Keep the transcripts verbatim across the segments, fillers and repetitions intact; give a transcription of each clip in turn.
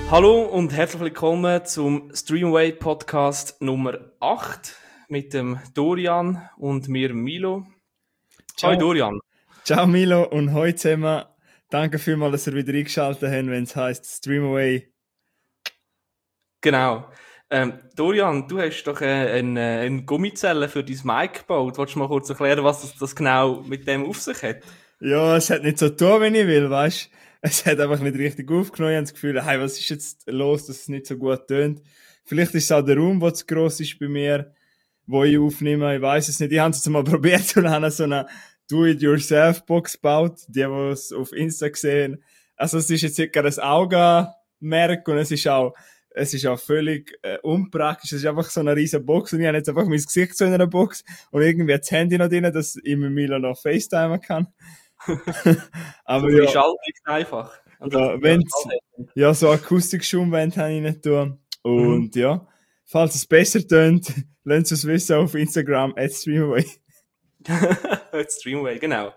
Hallo und herzlich willkommen zum Streamway Podcast Nummer acht mit dem Dorian und mir Milo. Ciao. Hallo Dorian. Ciao Milo und heute zusammen. Danke vielmals, dass ihr wieder eingeschaltet habt, wenn es heisst Streamaway. Genau. Ähm, Dorian, du hast doch äh, eine, eine Gummizelle für dein Mic gebaut. Wolltest du mal kurz erklären, was das, das genau mit dem auf sich hat? Ja, es hat nicht so getan, wie ich will, weißt du? Es hat einfach nicht richtig aufgenommen. Ich habe das Gefühl, hey, was ist jetzt los, dass es nicht so gut tönt? Vielleicht ist es auch der Raum, der zu gross ist bei mir, wo ich aufnehme. Ich weiß es nicht. Ich habe es jetzt mal probiert und habe so eine Do-it-yourself-Box gebaut, die, die es auf Insta gesehen. Also es ist jetzt circa ein Augenmerk und es ist auch Es ist auch völlig äh, unpraktisch. Es ist einfach so eine riesen Box und ich habe jetzt einfach mein Gesicht so in einer Box und irgendwie das Handy noch drin, dass ich mit Milo noch FaceTimen kann. Aber so ja, Schaltung einfach. Also, ja, wenn's, ja, so Akustik-Schumwände habe ich nicht tun. Und mhm. ja, falls es besser tönt, lasst es wissen auf Instagram at Streamaway. at Streamaway, genau.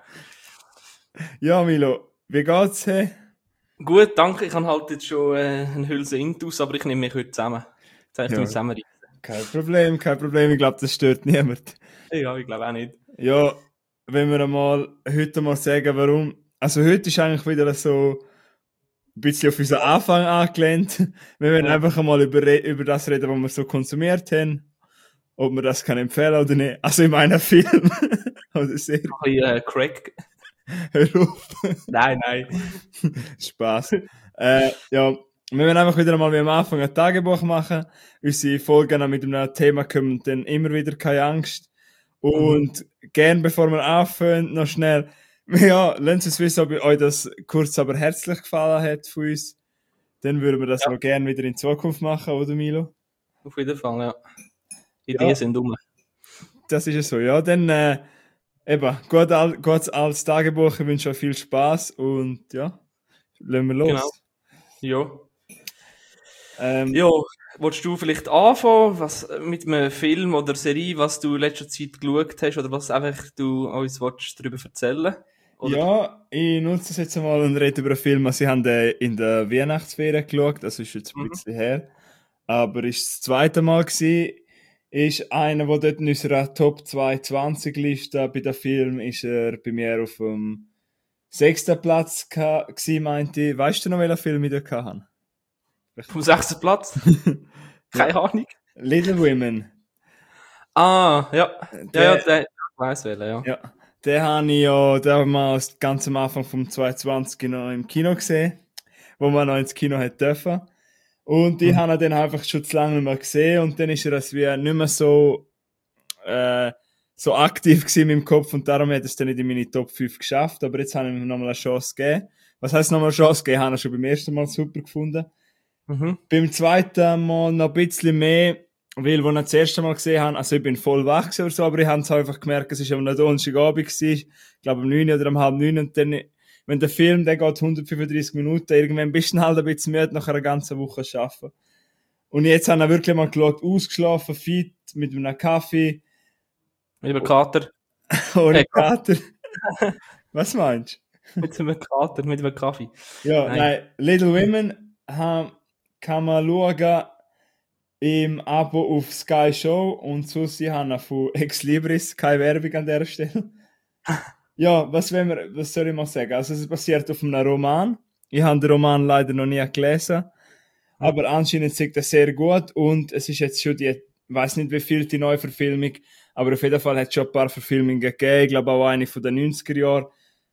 Ja, Milo, wie geht's? Hey? Gut, danke. Ich habe halt jetzt schon äh, eine Hülse Intus, aber ich nehme mich heute zusammen. Jetzt habe ich Ja. mich zusammenreißen. Kein Problem, kein Problem. Ich glaube, das stört niemand. Ja, ich glaube auch nicht. Ja, wenn wir einmal heute mal sagen, warum. Also heute ist eigentlich wieder so ein bisschen auf unseren Anfang angelehnt. Wir werden ja. einfach einmal über, über das reden, was wir so konsumiert haben. Ob man das kann empfehlen oder nicht. Also in meinem Film. Oder Serie. Ein bisschen äh, Crack. Hör auf. Nein, nein. Spaß. äh, ja, wir werden einfach wieder einmal wie am Anfang ein Tagebuch machen. Unsere Folgen mit einem Thema kommen dann immer wieder, keine Angst. Und mhm. gern, bevor wir anfangen, noch schnell, ja, lasst uns wissen, ob euch das kurz aber herzlich gefallen hat von uns. Dann würden wir das ja. auch gerne wieder in Zukunft machen, oder Milo? Auf jeden Fall, ja. Ideen ja. sind dumm. Das ist es so, ja. Dann, äh, eben, gut, all, gut als Tagebuch, ich wünsche euch viel Spaß und ja, lassen wir los. Genau. Ja. Ähm, ja, willst du vielleicht anfangen, was mit einem Film oder Serie, was du in letzter Zeit geschaut hast oder was einfach du uns willst, darüber erzählen? Oder? Ja, ich nutze das jetzt einmal und rede über einen Film, also ich habe in der Weihnachtsferien geschaut, das ist jetzt ein mhm. bisschen her, aber ist das zweite Mal gewesen, ist einer, der dort in unserer Top zweihundertzwanzig Liste bei den Filmen, ist er bei mir auf dem sechsten Platz gewesen, meinte ich. Weißt du noch, welchen Film ich da hatte? Vom sechsten Platz? Keine ja. Ahnung. Little Women. Ah, ja. Der, ja, ja, der, ich weiss welchen, ja. Ja, den habe ich ja, den haben wir ganz am Anfang vom zweitausendzwanzig noch im Kino gesehen, wo man noch ins Kino hätte dürfen. Und ich mhm. habe ihn dann einfach schon zu lange nicht mehr gesehen und dann ist er als wie nicht mehr so, äh, so aktiv gewesen in meinem Kopf und darum hat es dann nicht in meine Top fünf geschafft, aber jetzt habe ich ihm nochmal eine Chance gegeben. Was heisst nochmal eine Chance gegeben? Habe ich schon beim ersten Mal super gefunden. Mhm. Beim zweiten Mal noch ein bisschen mehr, weil, als ich das erste Mal gesehen habe, also ich bin voll wach oder so, aber ich habe es einfach gemerkt, es war am Donnerstagabend gewesen, ich glaube um neun oder um halb neun und dann, wenn der Film, der geht hundertfünfunddreißig Minuten, irgendwann bist du halt ein bisschen müde nach einer ganzen Woche arbeiten. Und jetzt habe ich wirklich mal geschaut, ausgeschlafen, fit, mit einem Kaffee. Mit einem Kater. Ohne hey, Kater. Was meinst du? Mit einem Kater, mit einem Kaffee. Ja, nein, nein Little Women haben, kann man schauen im Abo auf Sky Show und sonst ich habe von Ex Libris, keine Werbung an dieser Stelle. Ja, was, wir, was soll ich mal sagen? Also es basiert auf einem Roman. Ich habe den Roman leider noch nie gelesen, aber anscheinend sagt er sehr gut und es ist jetzt schon die, ich weiß nicht wie viel die neue Verfilmung, aber auf jeden Fall hat es schon ein paar Verfilmungen gegeben, ich glaube auch eine von den neunziger Jahren.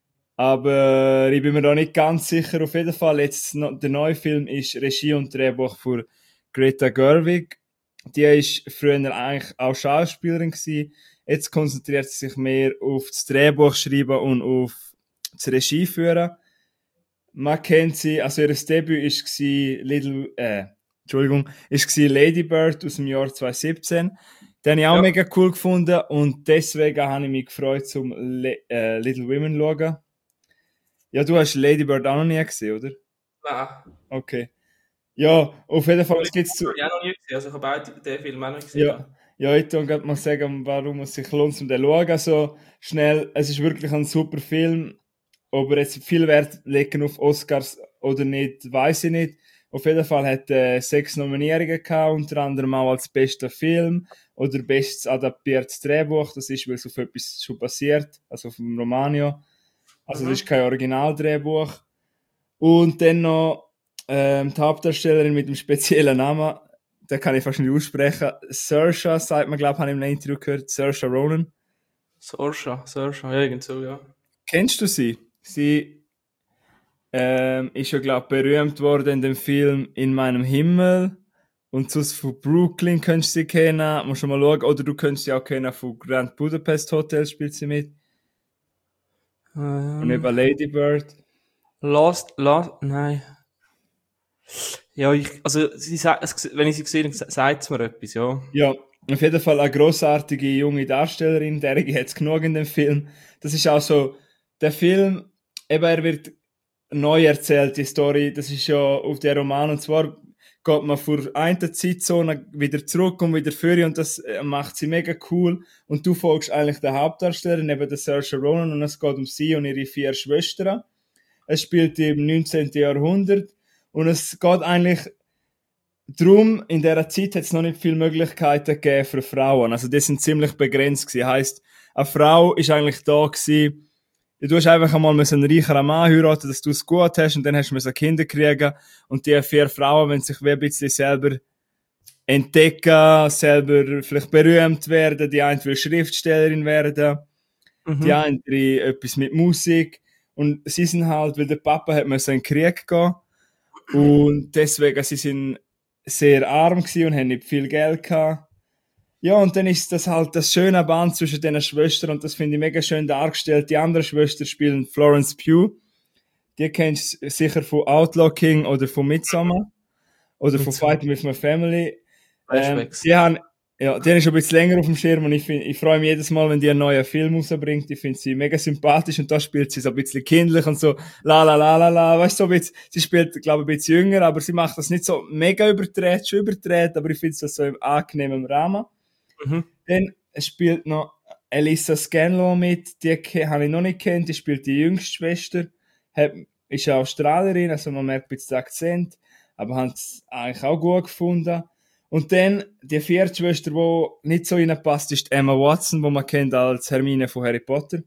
Aber ich bin mir da nicht ganz sicher. Auf jeden Fall, jetzt noch, der neue Film ist Regie und Drehbuch von Greta Gerwig. Die ist früher eigentlich auch Schauspielerin gewesen. Jetzt konzentriert sie sich mehr auf das Drehbuch schreiben und auf das Regie führen. Man kennt sie, also ihr Debüt ist gewesen, Little, äh, Entschuldigung, ist gewesen Lady Bird aus dem Jahr zweitausendsiebzehn. Den habe ich auch ja. mega cool gefunden und deswegen habe ich mich gefreut, zum Le- äh, Little Women zu schauen. Ja, du hast Lady Bird auch noch nie gesehen, oder? Nein. Okay. Ja, auf jeden Fall gibt es zu... Ich habe auch noch nie gesehen, also ich habe auch den Film auch noch gesehen. Ja, ja ich kann gerade mal sagen, warum es sich lohnt, um den zu schauen. Also schnell, es ist wirklich ein super Film. Ob er jetzt viel Wert legen auf Oscars oder nicht, weiß ich nicht. Auf jeden Fall hat er äh, sechs Nominierungen gehabt, unter anderem auch als bester Film oder bestes adaptiertes Drehbuch. Das ist, weil es auf etwas schon passiert, also auf dem Romanio. Also das ist kein Originaldrehbuch. Und dann noch ähm, die Hauptdarstellerin mit dem speziellen Namen, den kann ich fast nicht aussprechen. Saoirse, sagt man, glaube ich, habe ich in einem Interview gehört. Saoirse Ronan. Saoirse, Saoirse, ja, irgend so, ja. Kennst du sie? Sie ähm, ist ja, glaube ich, berühmt worden in dem Film In meinem Himmel. Und sonst von Brooklyn könntest du sie kennen. Musst du mal schauen. Oder du könntest sie auch kennen von Grand Budapest Hotel, spielt sie mit. Ähm, Und über Lady Bird. Lost, Lost, nein. Ja, ich, also, sie, sa- es- wenn ich sie gesehen habe, sagt es mir etwas, ja. Ja, auf jeden Fall eine grossartige junge Darstellerin, der hat es genug in dem Film. Das ist auch so, der Film, eben er wird neu erzählt, die Story, das ist ja auf der Roman, und zwar geht man vor einer Zeitzone wieder zurück und wieder vor, und das äh, macht sie mega cool, und du folgst eigentlich der Hauptdarstellerin, eben der Saoirse Ronan, und es geht um sie und ihre vier Schwestern. Es spielt im neunzehnten. Jahrhundert, und es geht eigentlich darum, in dieser Zeit hat es noch nicht viele Möglichkeiten gegeben für Frauen. Also die sind ziemlich begrenzt gewesen. Heisst, eine Frau ist eigentlich da gewesen, du hast einfach einmal einen reicheren Mann heiraten, dass du es gut hast, und dann hast du Kinder kriegen, und die vier Frauen, wenn sich wie ein bisschen selber entdecken, selber vielleicht berühmt werden, die eine will Schriftstellerin werden, Mhm. die andere etwas mit Musik, und sie sind halt, weil der Papa hat müssen in den Krieg gehen, und deswegen, sie sind sehr arm gewesen und haben nicht viel Geld gehabt. Ja, und dann ist das halt das schöne Band zwischen den Schwestern, und das finde ich mega schön dargestellt. Die andere Schwester spielen Florence Pugh. Die kennst du sicher von Outlaw King oder von Midsommar. Oder von Midsommar. Fighting with My Family. Ähm, Flashbacks. die haben, ja, die haben schon ein bisschen länger auf dem Schirm, und ich, find, ich freue mich jedes Mal, wenn die einen neuen Film rausbringt. Ich finde sie mega sympathisch, und da spielt sie so ein bisschen kindlich und so la la la la la, weißt du, so ein bisschen, sie spielt, glaube ich, ein bisschen jünger, aber sie macht das nicht so mega überdreht, schon überdreht, aber ich finde das so im angenehmen Rahmen. Mhm. Dann spielt noch Elissa Scanlon mit, die ke- habe ich noch nicht kennt, die spielt die jüngste Schwester, hat, ist eine Australierin, also man merkt ein bisschen den Akzent, aber hat es eigentlich auch gut gefunden. Und dann die vierte Schwester, die nicht so reinpasst, ist Emma Watson, die man kennt als Hermine von Harry Potter.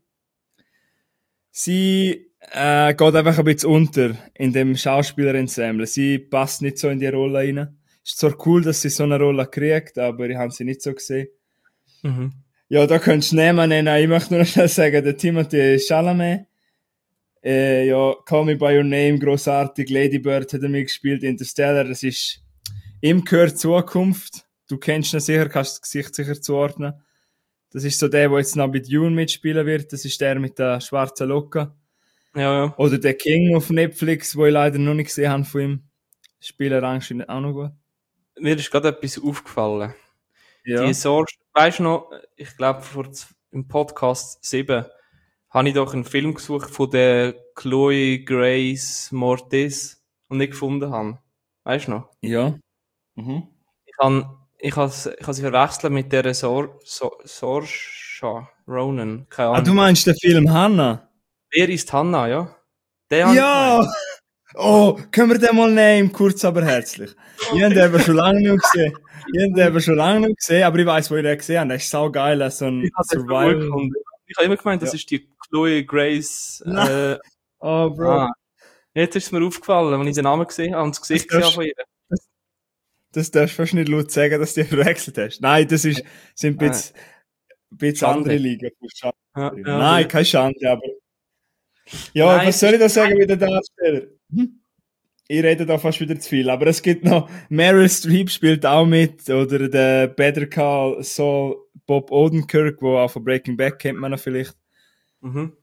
Sie äh, geht einfach ein bisschen unter in dem Schauspielerensemble. Sie passt nicht so in die Rolle rein. Ist zwar cool, dass sie so eine Rolle kriegt, aber ich habe sie nicht so gesehen. Mhm. Ja, da könntest du Namen nennen. Ich möchte nur noch schnell sagen, der Timothée Chalamet, äh, ja, Call Me By Your Name, grossartig, Lady Bird hat er mitgespielt, Interstellar, das ist, ihm gehört Zukunft. Du kennst ihn sicher, kannst das Gesicht sicher zuordnen. Das ist so der, der jetzt noch bei Dune mitspielen wird, das ist der mit der schwarzen Locke. Ja, ja. Oder der King auf Netflix, wo ich leider noch nicht gesehen habe von ihm. Spieler anscheinend auch noch gut. Mir ist gerade etwas aufgefallen. Ja. Die Sorge, weißt du noch, ich glaube, vor z- im Podcast sieben habe ich doch einen Film gesucht von der Chloe Grace Moretz und nicht gefunden habe. Weißt du noch? Ja. Mhm. Ich habe ich has, ich has sie verwechselt mit der Sor, Sor, Saoirse Ronan. Keine Ah, Ahnung. du meinst den Film Hannah? Wer ist Hannah, ja? Der habe ich Ja! gemeint. Oh, können wir den mal nehmen, kurz aber herzlich. Ich habe den eben schon lange nicht mehr gesehen. Ich habe den eben schon lange nicht mehr gesehen, aber ich weiss, wo ich den gesehen habe. Der ist saugeil, so ein Ich habe den so gut Survival. gefunden. Ich habe immer gemeint, das Ja. ist die Chloe Grace. Nein. Äh, Oh, Bro. ah. Jetzt ist es mir aufgefallen, als ich den Namen gesehen habe und das Gesicht Das gesehen darfst- habe von ihr. Das darfst du fast nicht laut sagen, dass du die verwechselt hast. Nein, das ist, sind ein bisschen, ein bisschen Schande. andere Ligen. Ja, ja, Nein, aber- keine Schande, aber. Ja, Nein, was es soll ist- ich da sagen mit den Darstellern? Hm? Ich rede da fast wieder zu viel, aber es gibt noch, Meryl Streep spielt auch mit, oder der Better Call Saul Bob Odenkirk, wo auch von Breaking Bad kennt man noch vielleicht. Mhm.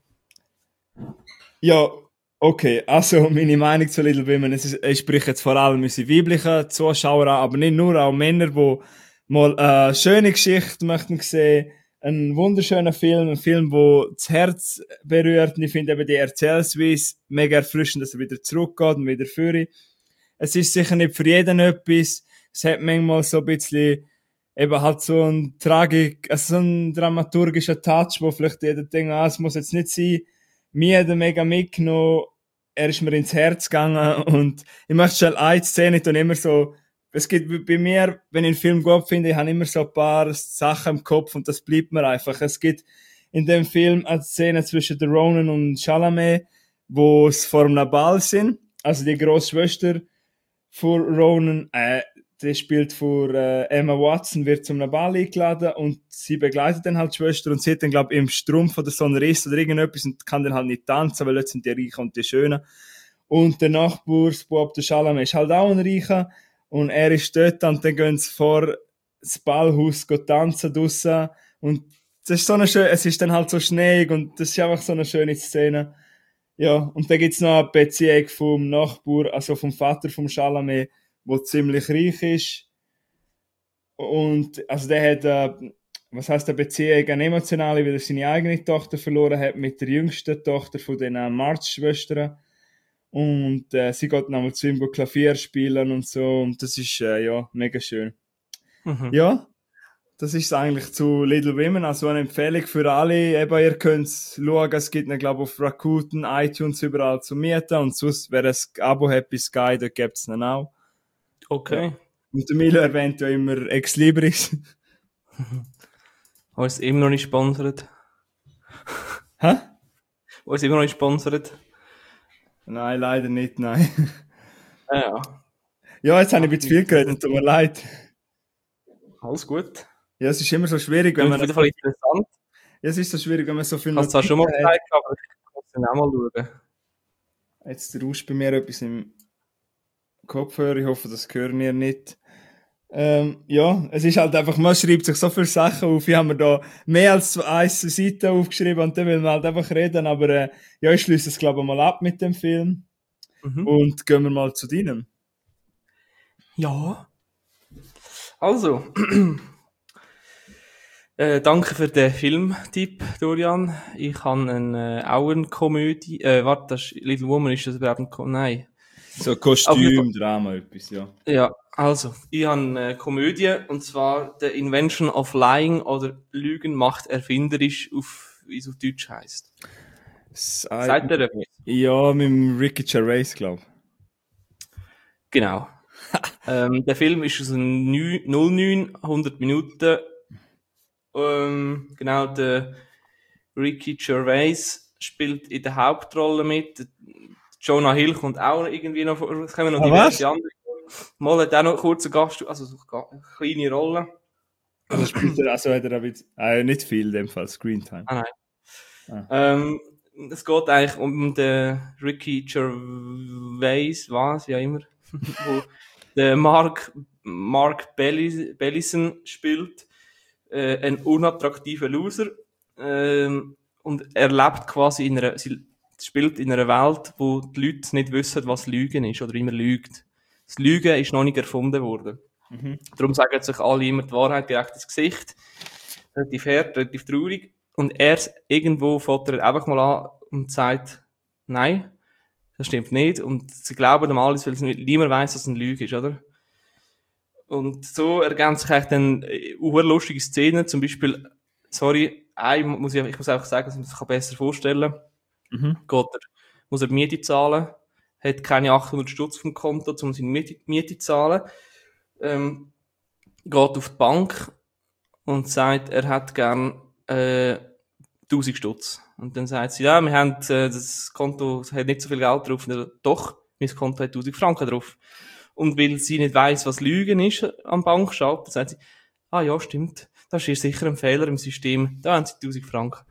Ja, okay, also meine Meinung zu Little Women, es ist, ich spreche jetzt vor allem unsere weiblichen Zuschauer an, aber nicht nur, auch Männer, die mal eine schöne Geschichte möchten sehen, einen wunderschönen Film, ein Film, der das Herz berührt, und ich finde eben die Erzählweise mega erfrischend, dass er wieder zurückgeht und wieder führt. Es ist sicher nicht für jeden etwas, es hat manchmal so ein bisschen eben halt so ein Tragik, also so ein dramaturgischer Touch, wo vielleicht jeder denkt, ah, es muss jetzt nicht sein. Mir hat er mega mitgenommen, er ist mir ins Herz gegangen und ich möchte schon eine Szene und immer so, es gibt bei mir, wenn ich einen Film gut finde, ich habe immer so ein paar Sachen im Kopf und das bleibt mir einfach. Es gibt in dem Film eine Szene zwischen der Ronan und Chalamet, wo es vor einem Ball sind, also die Großschwester von Ronan, äh, die spielt vor äh, Emma Watson, wird zum Ball eingeladen und sie begleitet dann halt die Schwester und sie hat dann, glaube ich, im Strumpf oder so einen Riss oder irgendetwas und kann dann halt nicht tanzen, weil jetzt sind die Reichen und die Schönen. Und der Nachbarsbub, der Chalamet, ist halt auch ein Reicher und er ist dort und dann gehen sie vor das Ballhaus tanzen draussen und das ist so eine schöne, es ist dann halt so schneeig und das ist einfach so eine schöne Szene. Ja, und dann gibt's noch eine Beziehung vom Nachbar, also vom Vater vom Chalamet, der ziemlich reich ist. Und, also der hat, äh, was heisst eine Beziehung, eine emotionale, weil er seine eigene Tochter verloren hat mit der jüngsten Tochter von den äh, March-Schwestern. Und äh, sie geht nochmal zu ihm Klavier spielen und so. Und das ist, äh, ja, mega schön. Mhm. Ja, das ist eigentlich zu Little Women, also eine Empfehlung für alle. Eben, ihr könnt schauen, es gibt ihn, glaube ich, auf Rakuten, iTunes, überall zu mieten. Und sonst, wer ein Abo hat bei Sky, da gibt es ihn auch. Okay. Ja. Und der Milo erwähnt ja immer Ex Libris. Wo ist immer noch nicht sponsert? Hä? Wo ist immer noch nicht sponsert? Nein, leider nicht, nein. Ja, ja. Ja, jetzt habe ich ein bisschen viel geredet, tut mir leid. Alles gut. Ja, es ist immer so schwierig, wenn Auf man... jeden Fall interessant. Ja, es ist so schwierig, wenn man so viel... Ich habe es zwar schon mal gezeigt, aber ich muss dann auch mal schauen. Jetzt rauscht bei mir etwas im Kopfhörer, ich hoffe, das hören ihr nicht. Ähm, ja, es ist halt einfach, man schreibt sich so viele Sachen auf, ich habe mir da mehr als eine Seite aufgeschrieben und dann will man halt einfach reden, aber äh, ja, ich schließe es glaube ich mal ab mit dem Film Mhm. und gehen wir mal zu deinem. Ja. Also, äh, danke für den Filmtipp, Dorian. Ich habe eine, äh, auch eine Komödie, äh, warte, das ist Little Woman, ist das überhaupt ein Ko- Nein. So Kostüm, Drama, etwas, ja. Ja, also, ich habe eine Komödie, und zwar The Invention of Lying oder Lügen macht erfinderisch, auf, wie es auf Deutsch heisst. Seid ihr etwas? Ja, mit dem Ricky Gervais, glaube ich. Genau. ähm, der Film ist aus dem null neun, hundert Minuten. Ähm, genau, der Ricky Gervais spielt in der Hauptrolle mit. Jonah Hill kommt auch irgendwie noch vor. Es kommen noch Ah, diverse was? andere. Mal hat auch noch kurz einen Gast, also so eine kleine Rolle. Also spielt er, also hat er ein bisschen, äh, nicht viel in dem Fall, Screentime. Ah, nein. Ah. Ähm, es geht eigentlich um den Ricky Gervais, was, ja immer, wo der Mark, Mark Bellis, Bellison spielt, äh, ein unattraktiver Loser, ähm, und er lebt quasi in einer, sie spielt in einer Welt, wo die Leute nicht wissen, was Lügen ist, oder immer lügt. Das Lügen ist noch nicht erfunden worden. Mhm. Darum sagen sich alle immer die Wahrheit direkt ins Gesicht. Relativ hart, relativ traurig. Und er irgendwo fängt er einfach mal an und sagt, nein, das stimmt nicht. Und sie glauben dem alles, weil niemand weiss, dass es eine Lüge ist, oder? Und so ergeben sich eigentlich dann äh, lustige Szenen. Zum Beispiel, sorry, ein, muss ich, ich muss einfach sagen, dass man sich besser vorstellen kann. Mhm. Geht er, muss er die Miete zahlen, hat keine achthundert Stutz vom Konto, um seine Miete, Miete zu zahlen. Ähm, geht auf die Bank und sagt, er hat gern äh, tausend Stutz. Und dann sagt sie, ja, wir haben äh, das Konto hat nicht so viel Geld drauf. Und er, doch, mein Konto hat tausend Franken drauf. Und weil sie nicht weiss, was Lügen ist am Bankschalter, dann sagt sie, ah ja, stimmt, das ist sicher ein Fehler im System, da haben sie tausend Franken.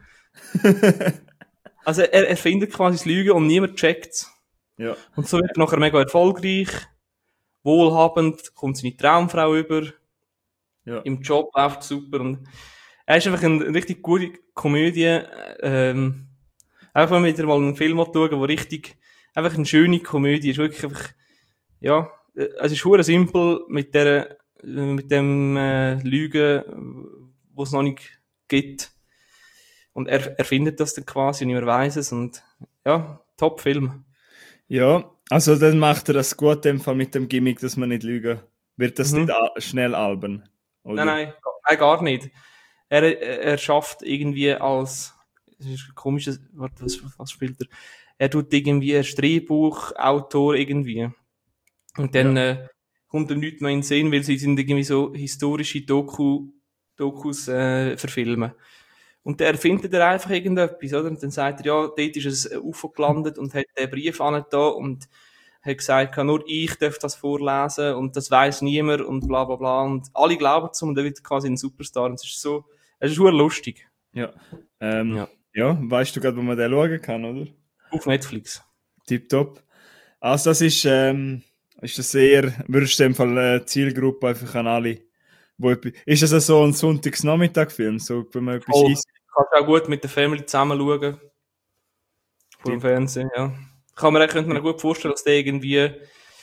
Also er erfindet quasi das Lügen und niemand checkt's. Ja. Und so wird er nachher mega erfolgreich, wohlhabend, kommt seine Traumfrau über, Ja. im Job läuft super und er ist einfach eine, eine richtig gute Komödie, ähm, einfach mal wieder mal einen Film schauen, der richtig, einfach eine schöne Komödie ist, wirklich einfach, ja, es ist hure simpel mit der, mit dem äh, Lügen, wo es noch nicht gibt. Und er erfindet das dann quasi, niemand weiss es und ja, Top-Film. Ja, also dann macht er das gut in dem Fall mit dem Gimmick, dass man nicht lügen. Wird das Mhm. nicht a- schnell alben? Oder? Nein, nein, nein, gar nicht. Er, er schafft irgendwie als das ist ein komisches, warte, was, was spielt er? Er tut irgendwie ein Drehbuchautor irgendwie. Und dann, Ja. äh, kommt ihm nichts mehr in den Sinn, weil sie sind irgendwie so historische Doku, Dokus, äh, verfilmen. Und der erfindet er einfach irgendetwas, oder? Und dann sagt er, ja, dort ist ein U F O gelandet und hat den Brief an da und hat gesagt, nur ich darf das vorlesen und das weiss niemand und bla bla bla. Und alle glauben es und dann wird er quasi ein Superstar. Und es ist so, es ist super lustig. Ja. Ähm, Ja. ja, weißt du gerade, wo man den schauen kann, oder? Auf Netflix. Tipptopp. Also das ist, ähm, ist das sehr, würdest du in dem Fall äh, Zielgruppe einfach an alle, wo etwas, ist das so ein Sonntagsnachmittag-Film, so, wenn man etwas Oh, isst? kannst auch gut mit der Family zusammen schauen. Vor dem Fernsehen, ja. Kann man, könnte man gut vorstellen, dass der irgendwie,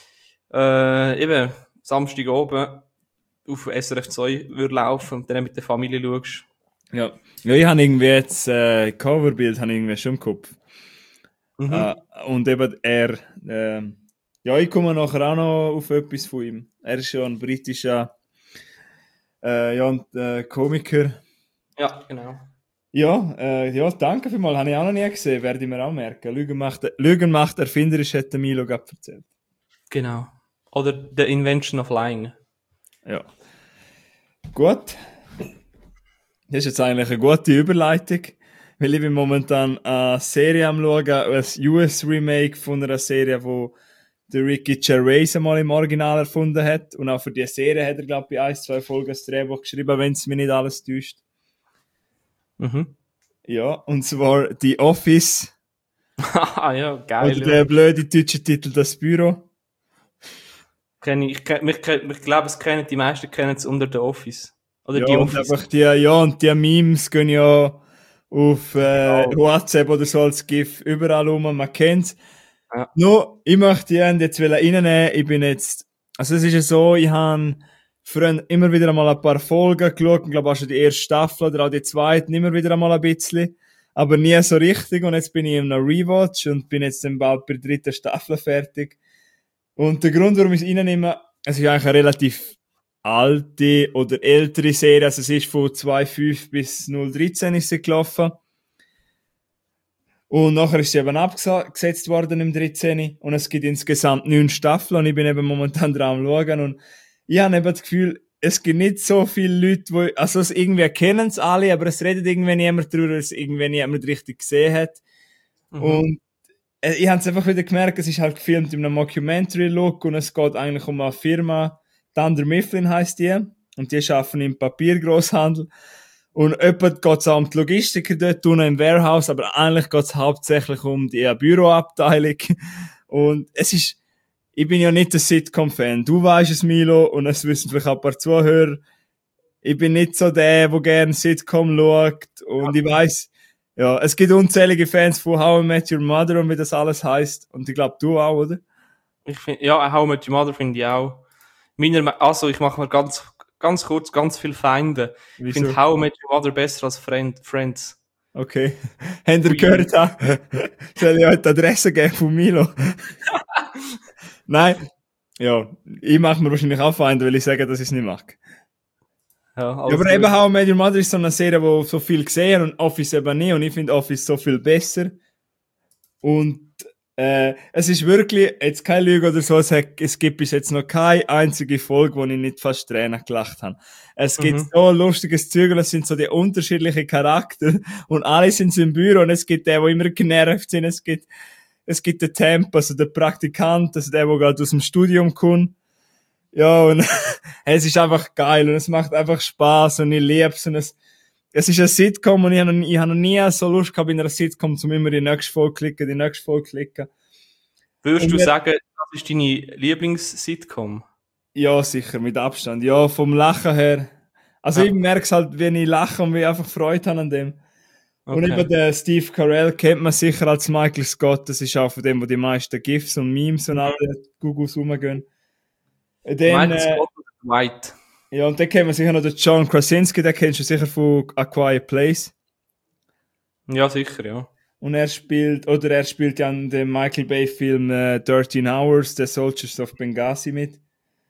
äh, eben, Samstag oben auf S R F zwei würde laufen und dann mit der Familie schaust. Ja. Ja, ich habe irgendwie jetzt, äh, Coverbild habe ich irgendwie schon im Kopf. Mhm. Äh, und eben er, äh, ja, ich komme nachher auch noch auf etwas von ihm. Er ist ja ein britischer, äh, ja, ein, äh, Komiker. Ja, genau. Ja, äh, ja, danke vielmals. Habe ich auch noch nie gesehen, werde ich mir auch merken. Lügen macht, Lügen macht erfinderisch, hat der Milo gerade erzählt. Genau. Oder The Invention of Lying. Ja. Gut. Das ist jetzt eigentlich eine gute Überleitung, weil ich bin momentan eine Serie am schauen, ein U S-Remake von einer Serie, wo der Ricky Gervais einmal im Original erfunden hat. Und auch für die Serie hat er, glaube ich, ein, zwei Folgen das Drehbuch geschrieben, wenn es mir nicht alles täuscht. Mhm. Ja, und zwar The Office. Ah ja, geil. Oder Ja. der blöde deutsche Titel Das Büro. Kenn ich, ich, kenn- mich, kenn- ich glaube, es kennen die meisten kennen es unter The Office. Oder Ja, die und Office. einfach die, ja, und die Memes gehen ja auf äh, Genau. WhatsApp oder so als GIF überall rum, man kennt's. Ja. No, ich möchte die jetzt reinnehmen. Ich bin jetzt, also es ist ja so, ich habe früher immer wieder einmal ein paar Folgen geschaut, ich glaube auch schon die erste Staffel oder auch die zweite, immer wieder einmal ein bisschen, aber nie so richtig. Und jetzt bin ich in einem Rewatch und bin jetzt dann bald bei der dritten Staffel fertig. Und der Grund, warum ich es reinnehme, es ist eigentlich eine relativ alte oder ältere Serie, also es ist von zwei Komma fünf bis null Komma dreizehn ist sie gelaufen. Und nachher ist sie eben abgesetzt worden im dreizehn. Und es gibt insgesamt neun Staffeln und ich bin eben momentan dran am schauen. Und ich habe eben das Gefühl, es gibt nicht so viele Leute, die, also es irgendwie kennen es alle, aber es redet irgendwie niemand darüber, dass es irgendwie niemand richtig gesehen hat. Mhm. Und äh, ich habe es einfach wieder gemerkt, es ist halt gefilmt in einem Mockumentary-Look und es geht eigentlich um eine Firma, Dunder Mifflin heisst die, und die arbeiten im Papiergrosshandel. Und jemand geht es auch um die Logistiker dort unten im Warehouse, aber eigentlich geht es hauptsächlich um die Büroabteilung. Und es ist, ich bin ja nicht ein Sitcom-Fan. Du weißt es, Milo, und es wissen vielleicht auch ein paar Zuhörer. Ich bin nicht so der, der gerne Sitcom schaut. Und ja. Ich weiss, ja, es gibt unzählige Fans von How I Met Your Mother und wie das alles heisst. Und ich glaube, du auch, oder? Ich find, ja, How I Met Your Mother finde ich auch. Meiner, also ich mache mir ganz, ganz kurz ganz viele Feinde. Wieso? Ich finde How I Met Your Mother besser als Friend, Friends. Okay. Habt ihr gehört? Soll ich euch die Adresse geben von Milo? Nein. Ja, ich mache mir wahrscheinlich auch Feinde, weil ich sage, dass ich es nicht mag. Ja, Ja, aber eben How I Met Your Mother ist so eine Serie, die so viel gesehen und Office eben nicht. Und ich finde Office so viel besser. Und äh, es ist wirklich, jetzt keine Lüge oder so, es, hat, es gibt bis jetzt noch keine einzige Folge, wo ich nicht fast Tränen gelacht habe. Es gibt Mhm. so lustiges Zeug, es sind so die unterschiedlichen Charakter und alle sind so im Büro und es gibt den, der immer genervt sind, es gibt, es gibt den Temp, also den Praktikant, also der, der gerade aus dem Studium kommt. Ja, und es ist einfach geil und es macht einfach Spaß und ich lieb's und es, es ist ein Sitcom und ich habe noch, ich hab noch nie so Lust gehabt in einer Sitcom, um immer die nächste Folge klicken, die nächste Folge klicken. Würdest Und du wir- sagen, das ist deine Lieblings-Sitcom? Ja, sicher, mit Abstand. Ja, vom Lachen her. Also Ja. ich merk's halt, wenn ich lache und wie ich einfach Freude habe an dem. Und Okay. eben den Steve Carell kennt man sicher als Michael Scott. Das ist auch von dem, wo die meisten GIFs und Memes und alle Googles rumgehen. Dann, Michael äh, Scott oder White? ja, und dann kennt man sicher noch den John Krasinski, den kennst du sicher von A Quiet Place. Ja, sicher, ja. Und er spielt, oder er spielt ja in dem Michael Bay Film äh, thirteen Hours, The Soldiers of Benghazi mit.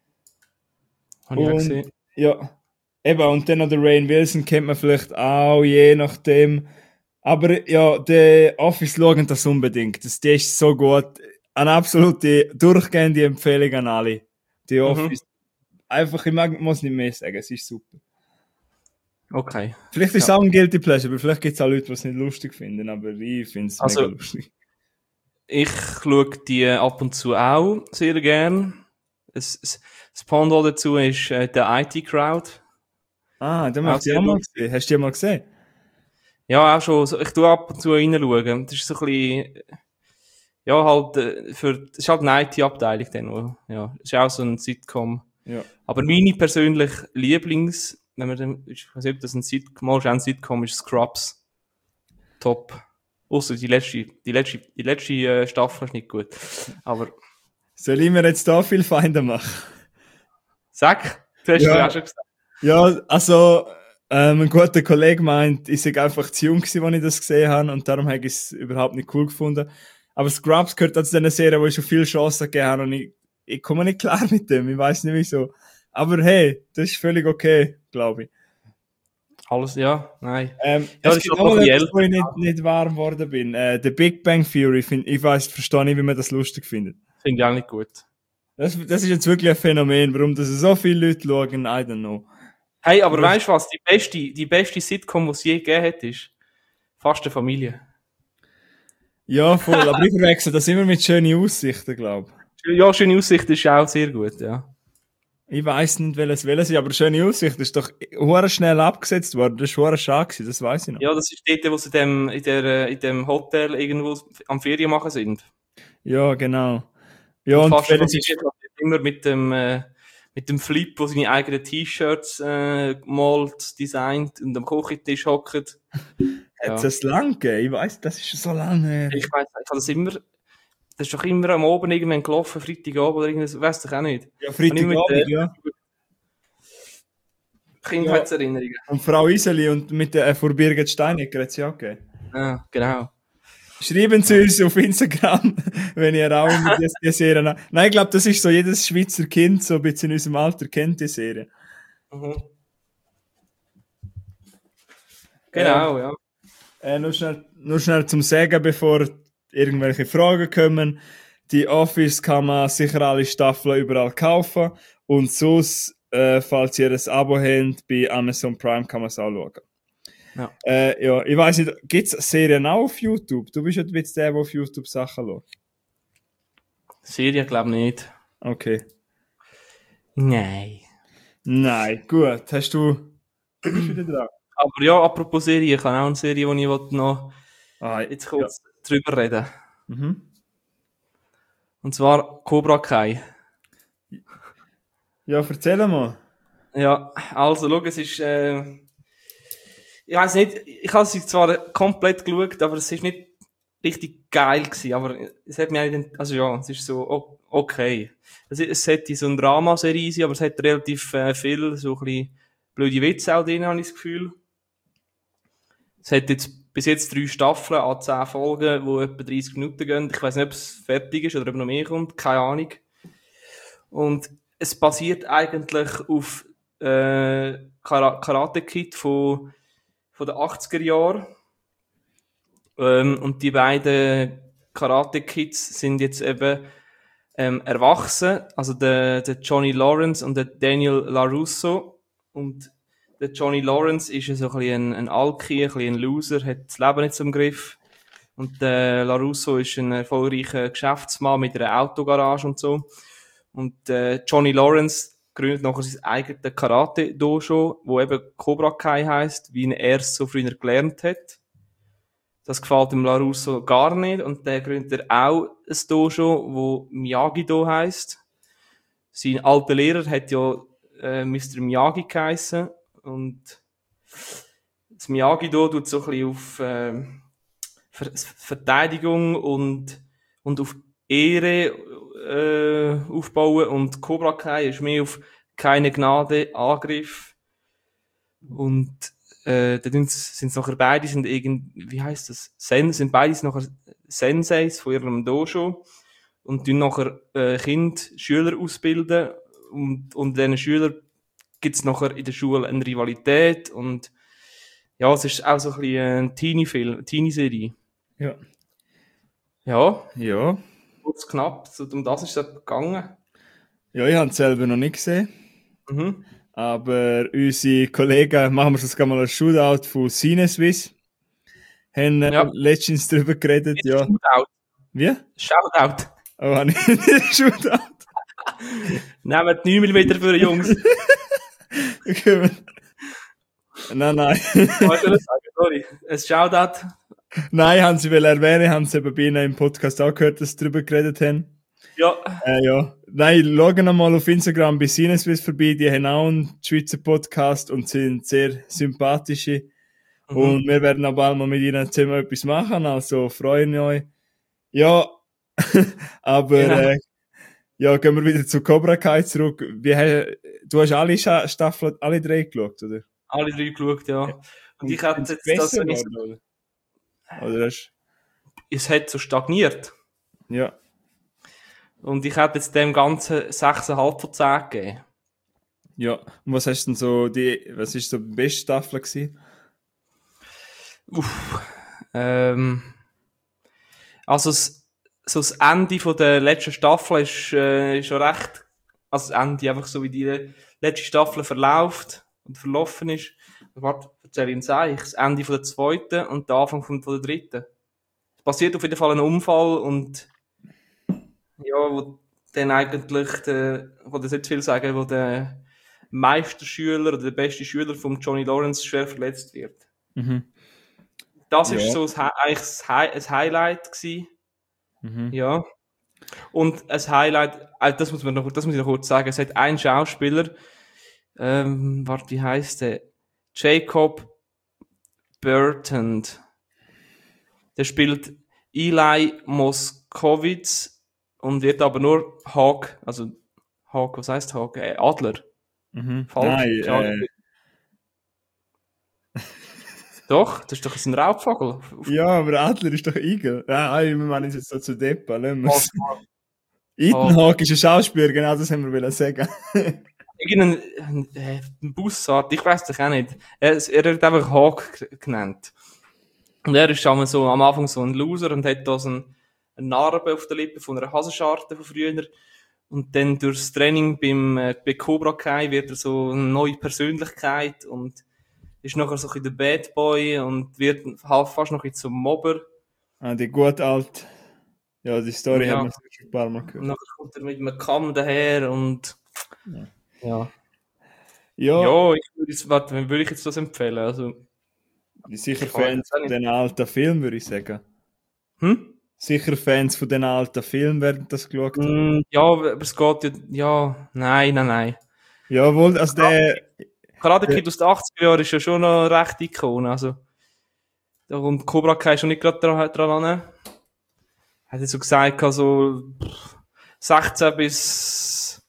Habe ich auch Und, gesehen. ja, eben, und dann noch der Rainn Wilson kennt man vielleicht auch, je nachdem, Aber ja, der Office schauen das unbedingt. Das, die ist so gut. Eine absolute durchgehende Empfehlung an alle. Die Office. Mhm. Einfach, ich mag, muss nicht mehr sagen, es ist super. Okay. Vielleicht ist es ja auch ein Guilty Pleasure, aber vielleicht gibt es auch Leute, die es nicht lustig finden, aber ich finde es also, mega lustig. Ich schaue die ab und zu auch sehr gern. Das, das Pendant dazu ist äh, der I T-Crowd. Ah, den möchte ich auch mal gesehen. Hast du die mal gesehen? Ja, auch schon. Ich tue ab und zu reinschauen. Das ist so ein bisschen, ja, halt, für, das ist halt eine I T-Abteilung dann, ja. Das ist auch so ein Sitcom. Ja. Aber meine persönlich Lieblings, wenn man dann, ich weiß nicht, ob das ein Sitcom, mal ein Sitcom ist, Scrubs. Top. Ausser die letzte, die letzte, die letzte äh, Staffel ist nicht gut. Aber. Soll ich mir jetzt da viel Feinde machen? Sag, du hast ja. es auch schon gesagt. Ja, also, ähm, ein guter Kollege meint, ich sei einfach zu jung gewesen, als ich das gesehen habe, und darum habe ich es überhaupt nicht cool gefunden. Aber Scrubs gehört zu dieser Serie, wo ich schon viel Chancen gegeben habe, und ich, ich komme nicht klar mit dem, ich weiß nicht wieso. Aber hey, das ist völlig okay, glaube ich. Alles, ja, nein. Ähm, ja, es gibt auch mal etwas, wo ich nicht, nicht warm geworden bin. Äh, The Big Bang Theory, find, ich weiss, verstehe nicht, wie man das lustig findet. Finde ich auch nicht gut. Das, das ist jetzt wirklich ein Phänomen, warum das so viele Leute schauen, I don't know. Hey, aber weißt du was? Die beste, die beste Sitcom, die es je gegeben hat, ist fast eine Familie. Ja, voll, aber ich verwechsel das immer mit schönen Aussichten, glaube ich. Ja, schöne Aussichten ist auch sehr gut, ja. Ich weiss nicht, welches welches ist, aber schöne Aussicht ist doch hure schnell abgesetzt worden. Das war hure schade gewesen, das weiss ich noch. Ja, das ist dort, wo sie in dem, in der, in dem Hotel irgendwo am Ferien machen sind. Ja, genau. Ja, und, und fast welches ist immer mit dem, äh, mit dem Flip, wo seine eigenen T-Shirts äh, malt, designt und am Kochentisch hockt. Hat es das lang gegeben? Ich weiss, das ist schon so lange. Ich weiss, ich habe das immer. Das ist doch immer am Abend irgendwann gelaufen, Freitagabend oder irgendwas, weiss ich auch nicht. Ja, Freitagabend, ja. Kindheitserinnerungen. Ja. Und Frau Iseli und mit der äh, vor Birgit Steinecker hat sie auch gegeben. Ja, genau. Schreiben Sie ja. uns auf Instagram, wenn ihr auch die, die Serie habt. Nein, ich glaube, das ist so, jedes Schweizer Kind, so ein bisschen in unserem Alter, kennt die Serie. Mhm. Genau, ähm, ja. Äh, nur, schnell, nur schnell zum Sagen, bevor irgendwelche Fragen kommen. Die Office kann man sicher alle Staffeln überall kaufen. Und sonst, äh, falls ihr ein Abo habt, bei Amazon Prime kann man es auch schauen. Ja. Äh, ja, ich weiss nicht, gibt es Serien auch auf YouTube? Du bist ja ein bisschen der, der auf YouTube Sachen schaut. Serien glaube ich nicht. Okay. Nein. Nein, gut. Hast du... Du bist wieder dran. Aber ja, apropos Serie, ich habe auch eine Serie, die ich noch ah, jetzt kurz ja. drüber reden. Mhm. Und zwar Cobra Kai. Ja, erzähl mal. Ja, also, schau, es ist... Äh, ich weiss nicht, ich habe sie zwar komplett geschaut, aber es ist nicht richtig geil gewesen, aber es hat mir eigentlich... Also ja, es ist so okay. Es, es hat so eine Dramaserie sein, aber es hat relativ äh, viel so ein bisschen blöde Witze auch drin, habe ich das Gefühl. Es hat jetzt bis jetzt drei Staffeln an zehn Folgen, die etwa dreißig Minuten gehen. Ich weiss nicht, ob es fertig ist oder ob noch mehr kommt. Keine Ahnung. Und es basiert eigentlich auf äh, Karate Kid von, von den achtziger Jahren. Ähm, und die beiden Karate Kids sind jetzt eben ähm, erwachsen. Also der, der Johnny Lawrence und der Daniel LaRusso. Und der Johnny Lawrence ist so ein bisschen ein, ein Alki, ein bisschen ein Loser, hat das Leben nicht zum Griff. Und der LaRusso ist ein erfolgreicher Geschäftsmann mit einer Autogarage und so. Und äh, Johnny Lawrence gründet nachher sein eigenes Karate-Dojo, wo eben Cobra Kai heisst, wie er es so früher gelernt hat. Das gefällt dem LaRusso gar nicht. Und der gründet auch ein Dojo, wo Miyagi-Do heisst. Sein alter Lehrer hat ja äh, Mister Miyagi geheissen. Und das Miyagi-Do tut so ein bisschen auf äh, Ver- Verteidigung und, und auf Ehre äh, aufbauen. Und Cobra Kai ist mehr auf keine Gnade, Angriff. Und äh, da sind es nachher beide, sind irgend, wie heisst das? Sen, sind beide nachher Senseis von ihrem Dojo und tun nachher äh, Kind, Schüler ausbilden. Und, und diesen Schülern gibt's nachher in der Schule eine Rivalität und Ja, es ist auch so ein bisschen eine Teenie-Film, Teenie-Serie. Ja. Ja, Ja. kurz knapp, so, um das ist es gegangen. Ja, ich habe es selber noch nicht gesehen. Mhm. Aber unsere Kollegen, machen wir das mal ein Shootout von CineSwiss, haben äh, Ja. letztens darüber geredet, ja. Shootout. Wie? Shoutout. Oh, habe ich nicht Shootout? Nehmt neun Millimeter für die Jungs. Okay. Nein, nein. Was soll ich sagen? Sorry. Ein Shoutout. Nein, haben sie will erwähnen, haben sie eben bei ihnen im Podcast auch gehört, dass sie darüber geredet haben. Ja. Äh, ja. Nein, schauen mal auf Instagram bei CineSwiss vorbei, die haben auch einen Schweizer Podcast und sind sehr sympathische. Mhm. Und wir werden auch bald mal mit ihnen zusammen etwas machen, also freuen wir euch. Ja, aber ja. Äh, ja, gehen wir wieder zu Cobra Kai zurück. Wie, du hast alle Staffeln, alle drei geschaut, oder? Alle drei geschaut, ja. ja. Und ich hätte jetzt das... Geworden, oder? Oder hast... Es hat so stagniert. Ja. Und ich hätte jetzt dem Ganzen sechs Komma fünf von zehn gegeben. Ja, und was hast denn so die, was ist so die beste Staffel gewesen? Uff, ähm, also das, so das Ende von der letzten Staffel ist, äh, ist schon recht, also das Ende einfach so wie die letzte Staffel verläuft und verlaufen ist. Warte, erzähl ich euch, das Ende von der zweiten und der Anfang von, von der dritten. Es passiert auf jeden Fall ein Unfall und ja, wo dann eigentlich, der, ich wollte jetzt viel sagen, wo der Meisterschüler oder der beste Schüler von Johnny Lawrence schwer verletzt wird. Mhm. Das ja. ist so das, eigentlich das, Hi- ein Highlight gewesen. Mhm. Ja. Und ein Highlight, das muss man noch, das muss ich noch kurz sagen, es hat einen Schauspieler, ähm, warte, wie heißt der? Jacob Burton. Der spielt Eli Moskowitz und wird aber nur Hawk, also Hawk, was heißt Hawk? Äh, Adler. Mhm. Falsch. Nein, äh... Doch, das ist doch ein Raubvogel. Ja, aber Adler ist doch Igel. Ja, wir meinen jetzt so zu Deppa, lassen wir es. Oh, Ethan oh. Hawke ist ein Schauspieler, genau das haben wir wollen sagen. Irgendein äh, Bussard, ich weiss doch auch nicht. Er, er wird einfach Hawk genannt. Und er ist einmal so, am Anfang so ein Loser und hat da so ein, eine Narbe auf der Lippe von einer Hasenscharte von früher. Und dann durchs Training beim, äh, bei Cobra Kai wird er so eine neue Persönlichkeit und ist nachher so ein bisschen der Bad Boy und wird fast noch ein bisschen zum Mobber. Ah, die gut alt. Ja, die Story ja. haben wir schon ein paar Mal gehört. Und nachher kommt er mit einem Kamm daher und ja. Ja, ja. ja ich würde jetzt, warte, wie würde ich jetzt das empfehlen? Also, sicher Fans von den alten Filmen, würde ich sagen. Hm? Sicher Fans von den alten Filmen werden das geschaut haben. Mm, ja, aber es geht ja, ja, nein, nein, nein. Jawohl, also der... Karate Kid aus den achtziger Jahren ist ja schon noch recht Ikone, also. Da kommt Cobra Kai schon nicht gerade dran, dran an. Hat er so gesagt, also sechzehn bis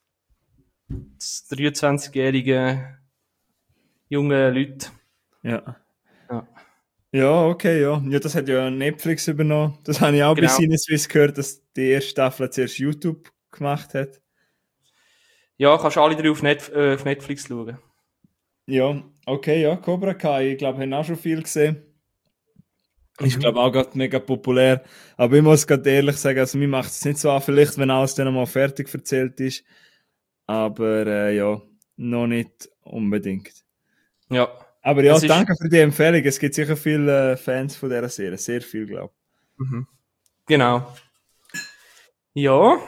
dreiundzwanzigjährige junge Leute. Ja. Ja. Ja, okay, ja. Ja, das hat ja Netflix übernommen. Das habe ich auch genau. Bei CineSwiss gehört, dass die erste Staffel zuerst YouTube gemacht hat. Ja, kannst du alle drei auf, Net- äh, auf Netflix schauen. Ja, okay, ja, Cobra Kai, ich glaube, haben auch schon viel gesehen. Ist, mhm. glaube auch gerade mega populär. Aber ich muss gerade ehrlich sagen, also mir macht es nicht so an, vielleicht, wenn alles dann mal fertig erzählt ist. Aber äh, ja, noch nicht unbedingt. Ja. Aber ja, danke für die Empfehlung. Es gibt sicher viele äh, Fans von dieser Serie. Sehr viel, glaube ich. Mhm. Genau. Ja.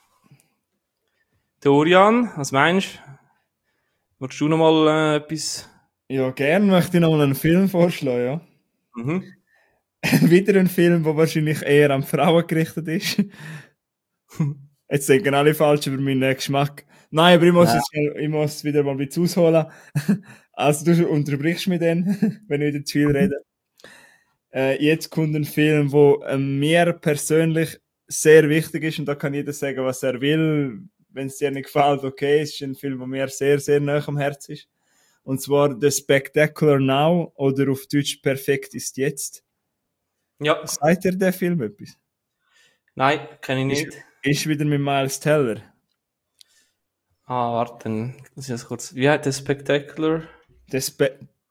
Dorian, was meinst du? Wolltest du noch mal äh, etwas? Ja, gerne möchte ich noch mal einen Film vorschlagen, ja. Mhm. Wieder ein Film, der wahrscheinlich eher an Frauen gerichtet ist. Jetzt denken alle falsch über meinen Geschmack. Nein, aber ich muss, jetzt, ich muss wieder mal ein bisschen ausholen. Also du unterbrichst mich dann, wenn ich wieder zu viel rede. Äh, jetzt kommt ein Film, der äh, mir persönlich sehr wichtig ist und da kann jeder sagen, was er will. Wenn es dir nicht gefällt, okay, es ist ein Film, der mir sehr, sehr nahe am Herzen ist. Und zwar The Spectacular Now oder auf Deutsch Perfekt ist jetzt. Ja. Sagt ihr der Film etwas? Nein, kenne ich nicht. Ist, ist wieder mit Miles Teller. Ah, warte, dann muss ich das kurz. Wie heißt der Spectacular? The, Spe-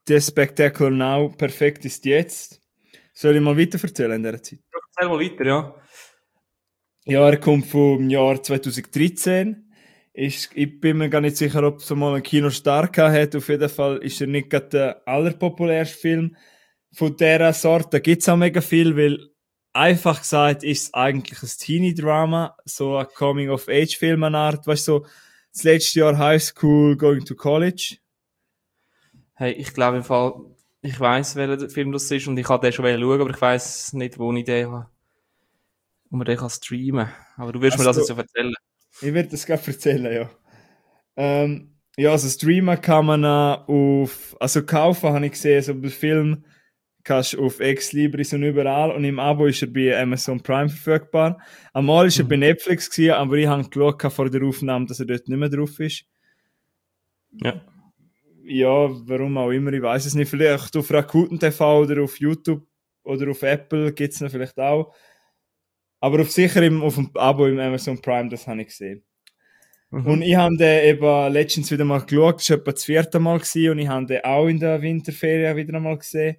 The Spectacular Now, perfekt ist jetzt. Soll ich mal weiter erzählen in dieser Zeit? Erzähl mal weiter, ja. Ja, er kommt vom Jahr zwanzig dreizehn. Ist, ich bin mir gar nicht sicher, ob es mal einen Kinostart hat. Auf jeden Fall ist er nicht gerade der allerpopulärste Film von dieser Sorte. Da gibt es auch mega viel, weil einfach gesagt ist es eigentlich ein Teenie-Drama, so ein Coming-of-Age-Film an Art. Weißt du, so das letzte Jahr High School, Going to College. Hey, ich glaube im Fall, ich weiss, welcher Film das ist und ich kann den schon schauen, aber ich weiss nicht, wo ich den habe. Wo man den kann streamen. Aber du wirst Also, mir das jetzt so erzählen. Ich werde das gerade erzählen, ja. Ähm, ja, also streamen kann man äh, auf, also kaufen habe ich gesehen, so den Film kannst du auf Exlibris und überall und im Abo ist er bei Amazon Prime verfügbar. Einmal ist er Mhm. bei Netflix gewesen, aber ich habe geschaut vor der Aufnahme, dass er dort nicht mehr drauf ist. Ja. Ja, warum auch immer, ich weiß es nicht. Vielleicht auf Rakuten T V oder auf YouTube oder auf Apple gibt es ihn vielleicht auch. Aber auf sicher im, auf dem Abo im Amazon Prime, das habe ich gesehen. Mhm. Und ich habe den eben letztens wieder mal geschaut, das war etwa das vierte Mal gewesen, und ich habe den auch in der Winterferien wieder einmal gesehen.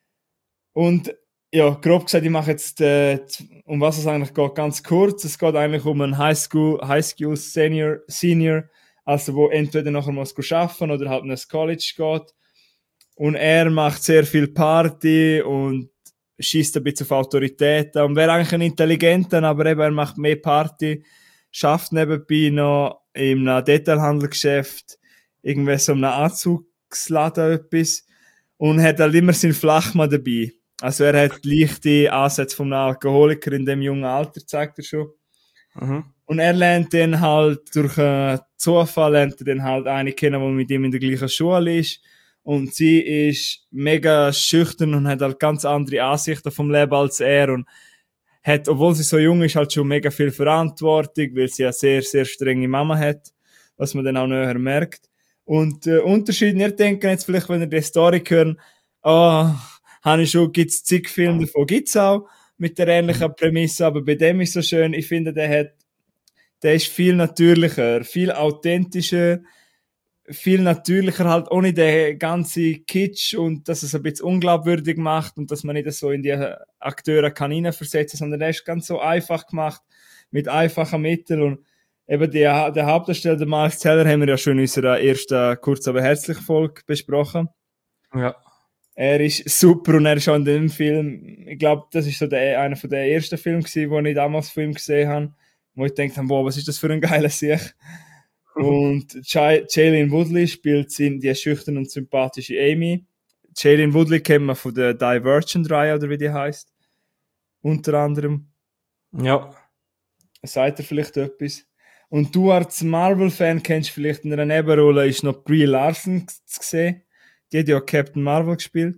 Und ja, grob gesagt, ich mache jetzt, äh, um was es eigentlich geht, ganz kurz. Es geht eigentlich um einen Highschool, Highschool Senior, Senior, also wo entweder nachher muss arbeiten oder halt in ein College geht. Und er macht sehr viel Party und schießt ein bisschen auf Autoritäten und wäre eigentlich ein Intelligenter, aber eben er macht mehr Party, schafft nebenbei noch in einem Detailhandelgeschäft, irgendwie so einem Anzugsladen etwas und hat halt immer seinen Flachmann dabei. Also er hat leichte Ansätze vom Alkoholiker in dem jungen Alter, zeigt er schon. Mhm. Und er lernt dann halt, durch einen Zufall lernt er dann halt eine kennen, die mit ihm in der gleichen Schule ist. Und sie ist mega schüchtern und hat halt ganz andere Ansichten vom Leben als er und hat, obwohl sie so jung ist, halt schon mega viel Verantwortung, weil sie eine sehr, sehr strenge Mama hat, was man dann auch näher merkt. Und äh, Unterschied, ihr denkt jetzt vielleicht, wenn ihr die Story hören, ah, oh, habe ich schon, gibt's zig Filme davon, gibt's auch, mit der ähnlichen Prämisse, aber bei dem ist so schön, ich finde, der hat, der ist viel natürlicher, viel authentischer, viel natürlicher halt, ohne den ganzen Kitsch und dass es ein bisschen unglaubwürdig macht und dass man nicht so in die Akteure kann hineinversetzen, sondern der ist ganz so einfach gemacht, mit einfachen Mitteln und eben die, der Hauptdarsteller, der Miles Teller, haben wir ja schon in unserer ersten kurz aber herzlich Folge besprochen. Ja. Er ist super und er ist auch in dem Film, ich glaube, das ist so der, einer von den ersten Filmen gewesen, wo ich damals von ihm gesehen habe, wo ich gedacht habe, wow, was ist das für ein geiler Sieg. Und Shailene Woodley spielt sie, die schüchterne und sympathische Amy. Shailene Woodley kennt man von der Divergent-Reihe, oder wie die heißt. Unter anderem. Ja. Sagt er vielleicht etwas? Und du als Marvel-Fan kennst vielleicht in einer Nebenrolle, ist noch Brie Larson zu sehen. Die hat ja Captain Marvel gespielt.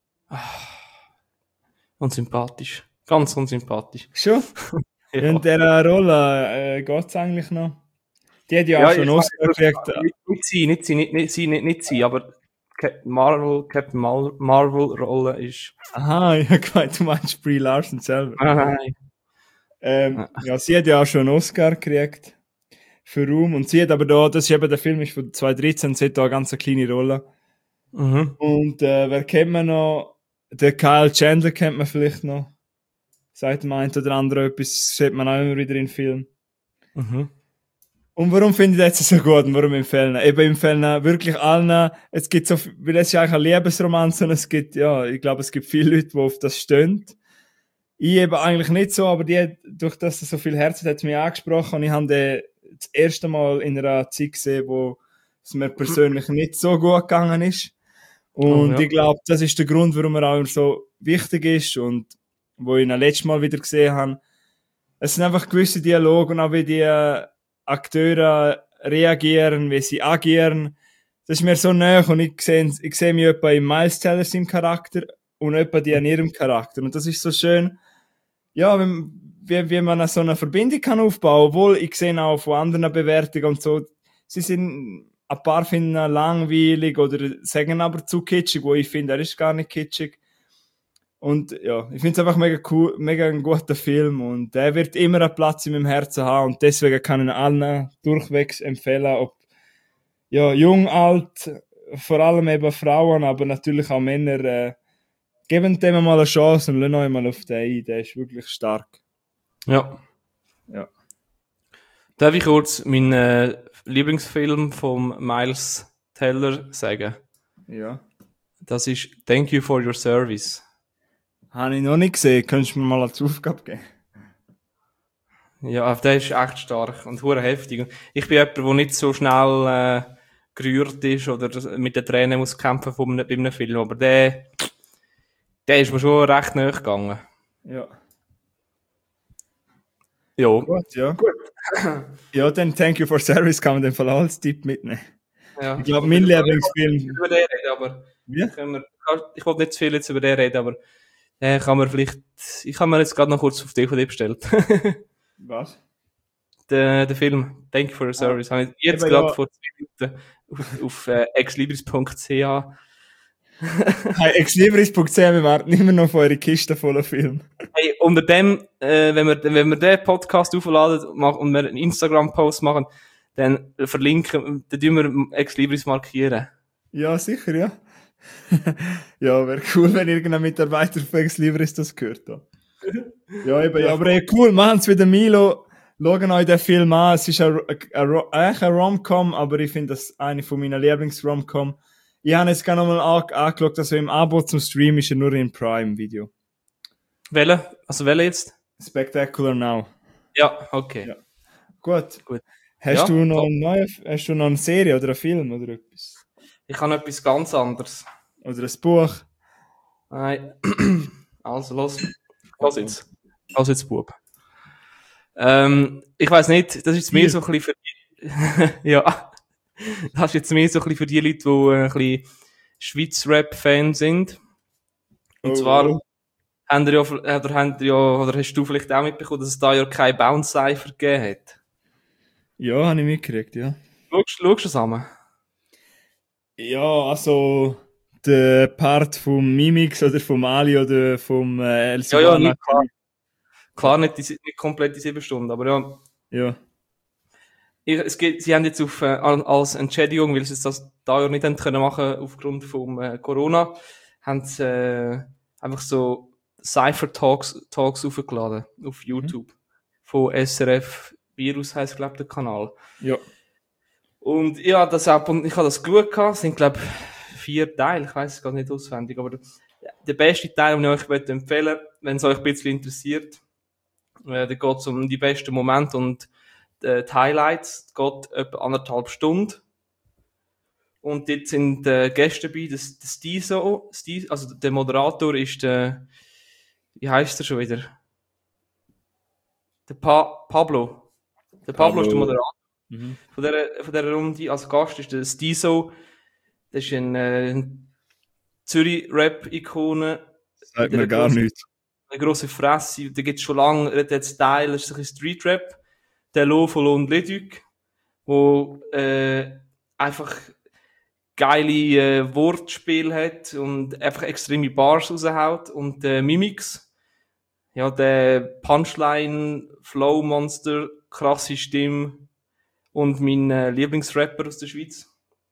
Unsympathisch. Ganz unsympathisch. Schon? Ja. In dieser Rolle äh, geht es eigentlich noch. Die hat ja, Ja, auch schon ich einen Oscar weiß, gekriegt. Nicht, nicht sie, nicht sie, nicht, nicht sie, nicht, nicht sie, aber Captain Marvel, Captain Mar- Marvel-Rolle ist... Aha, ich habe gemeint, du meinst Brie Larson selber. Nein. Ähm, ja, sie hat ja auch schon einen Oscar gekriegt für Ruhm. Und sie hat aber da, das ist eben der Film ist von zwanzig dreizehn, sie hat da eine ganz kleine Rolle. Mhm. Und äh, wer kennt man noch? Der Kyle Chandler kennt man vielleicht noch. Sagt man ein oder andere etwas, sieht man auch immer wieder in Filmen. Mhm. Und warum finde ich das jetzt so gut und warum empfehlen? Eben empfehlen wirklich allen, es gibt so, weil es ist eigentlich ein Liebesroman, und es gibt, ja, ich glaube, es gibt viele Leute, die auf das stehen. Ich eben eigentlich nicht so, aber die, durch das es so viel Herz hat, hat es mich angesprochen und ich habe den das erste Mal in einer Zeit gesehen, wo es mir persönlich nicht so gut gegangen ist. Und Oh, ja. ich glaube, das ist der Grund, warum er auch so wichtig ist und wo ich ihn letztes Mal wieder gesehen habe. Es sind einfach gewisse Dialoge und auch wie die Akteure reagieren, wie sie agieren. Das ist mir so nahe und ich sehe, ich sehe mich etwa in Miles Teller im Charakter und etwa die an ihrem Charakter. Und das ist so schön, ja, wie, wie man so eine Verbindung kann aufbauen, obwohl ich sehe auch von anderen Bewertungen und so, sie sind, ein paar finden ihn langweilig oder sagen aber zu kitschig, wo ich finde, er ist gar nicht kitschig. Und ja, ich finde es einfach mega cool, mega ein guter Film und der wird immer einen Platz in meinem Herzen haben und deswegen kann ich ihn allen durchwegs empfehlen, ob ja, jung, alt, vor allem eben Frauen, aber natürlich auch Männer, äh, geben dem mal eine Chance und lassen euch mal auf den ein. Der ist wirklich stark. Ja. Ja. Darf ich kurz meinen äh, Lieblingsfilm von Miles Teller sagen? Ja. Das ist Thank You for Your Service. Habe ich noch nicht gesehen. Könntest du mir mal als Aufgabe geben? Ja, der ist echt stark und hure heftig. Ich bin jemand, der nicht so schnell äh, gerührt ist oder mit den Tränen muss kämpfen von einem, bei einem Film, aber der, der ist mir schon recht nahe gegangen. Ja. Ja. Gut, ja. Gut. Ja, dann Thank You for Service kann man den Fall als Tipp mitnehmen. Ja. Ich glaube, mein Lieblingsfilm... Über den reden, aber... Wie? Können wir, ich wollte nicht zu viel jetzt über den reden, aber äh, kann man vielleicht... Ich habe mir jetzt gerade noch kurz auf D V D bestellt. Was? Der, der Film Thank You for Your Service. Ah. Habe ich jetzt Eben, gerade ja. vor zwei Minuten auf, auf äh, exlibris punkt c h Hey, exlibris punkt c h, wir warten immer noch auf eure Kiste voller Film. Hey, unter dem, äh, wenn wir, wenn wir den Podcast aufladen und wir einen Instagram-Post machen, dann verlinken, dann tun wir Exlibris markieren. Ja, sicher, ja. Ja, wäre cool, wenn irgendein Mitarbeiter von Exlibris das gehört hat. Ja, eben, ja, aber ey, cool, machen's wieder Milo. Schaut euch den Film an. Es ist ein, ein, ein, eigentlich ein Rom-Com, aber ich finde das eine von meinen Lieblings-Rom-Com. Ich habe jetzt gerne nochmal an, angeschaut, also im Abo zum Stream ist er nur im Prime-Video. Welche? Also welche jetzt? Spectacular Now. Ja, okay. Ja. Gut. Gut. Hast, Ja, du noch top. eine neue, hast du noch eine Serie oder einen Film oder etwas? Ich habe etwas ganz anderes. Oder ein Buch? Nein. Also, los. Los jetzt. Los jetzt, Bub. Ähm, ich weiss nicht, das ist jetzt mehr so ein bisschen für die, ja. Das ist jetzt mehr so ein bisschen für die Leute, die äh, ein bisschen Schweiz-Rap-Fan sind. Und Oh, zwar oh. haben ja, oder, haben ja, oder hast du vielleicht auch mitbekommen, dass es da ja kein Bounce-Cypher gegeben hat. Ja, habe ich mitgekriegt, ja. Schaust, schaust du es an? Ja, also der Part vom Mimix oder vom Ali oder vom äh, El Ja, ja, Silvana. nicht, klar. Klar, nicht, die, nicht komplett die sieben Stunden, aber ja. Ja. Ich, es geht, sie haben jetzt auf, äh, als Entschädigung, weil sie das da ja nicht haben können machen aufgrund vom äh, Corona, haben sie äh, einfach so Cypher Talks, Talks aufgeladen auf YouTube. Mhm. Von S R F Virus heisst, glaube ich, der Kanal. Ja. Und ja, das ab und ich habe das geschaut gehabt, es sind, glaube ich, vier Teile, ich weiss es gar nicht auswendig, aber der, der beste Teil, den ich euch möchte empfehlen, wenn es euch ein bisschen interessiert, äh, da geht es um die besten Momente und die Highlights, geht etwa anderthalb Stunden. Und dort sind äh, Gäste dabei, das, das Stiso, Stiso, also der Moderator ist der, wie heisst er schon wieder? Der pa- Pablo. Der Pablo, Pablo ist der Moderator. Mhm. Von dieser, von dieser Runde als Gast ist der Stiso. Das ist ein, äh, ein Zürich-Rap-Ikone. Sagt mir gar nichts. Eine grosse Fresse, da gibt es schon lange, er hat jetzt Style, das ist ein bisschen Street-Rap. Der Lo von Lon Leduc, wo äh, einfach geile äh, Wortspiele hat und einfach extreme Bars raushaut. Und der äh, Mimix, ja, der Punchline, Flow-Monster, krasse Stimme und mein äh, Lieblingsrapper aus der Schweiz.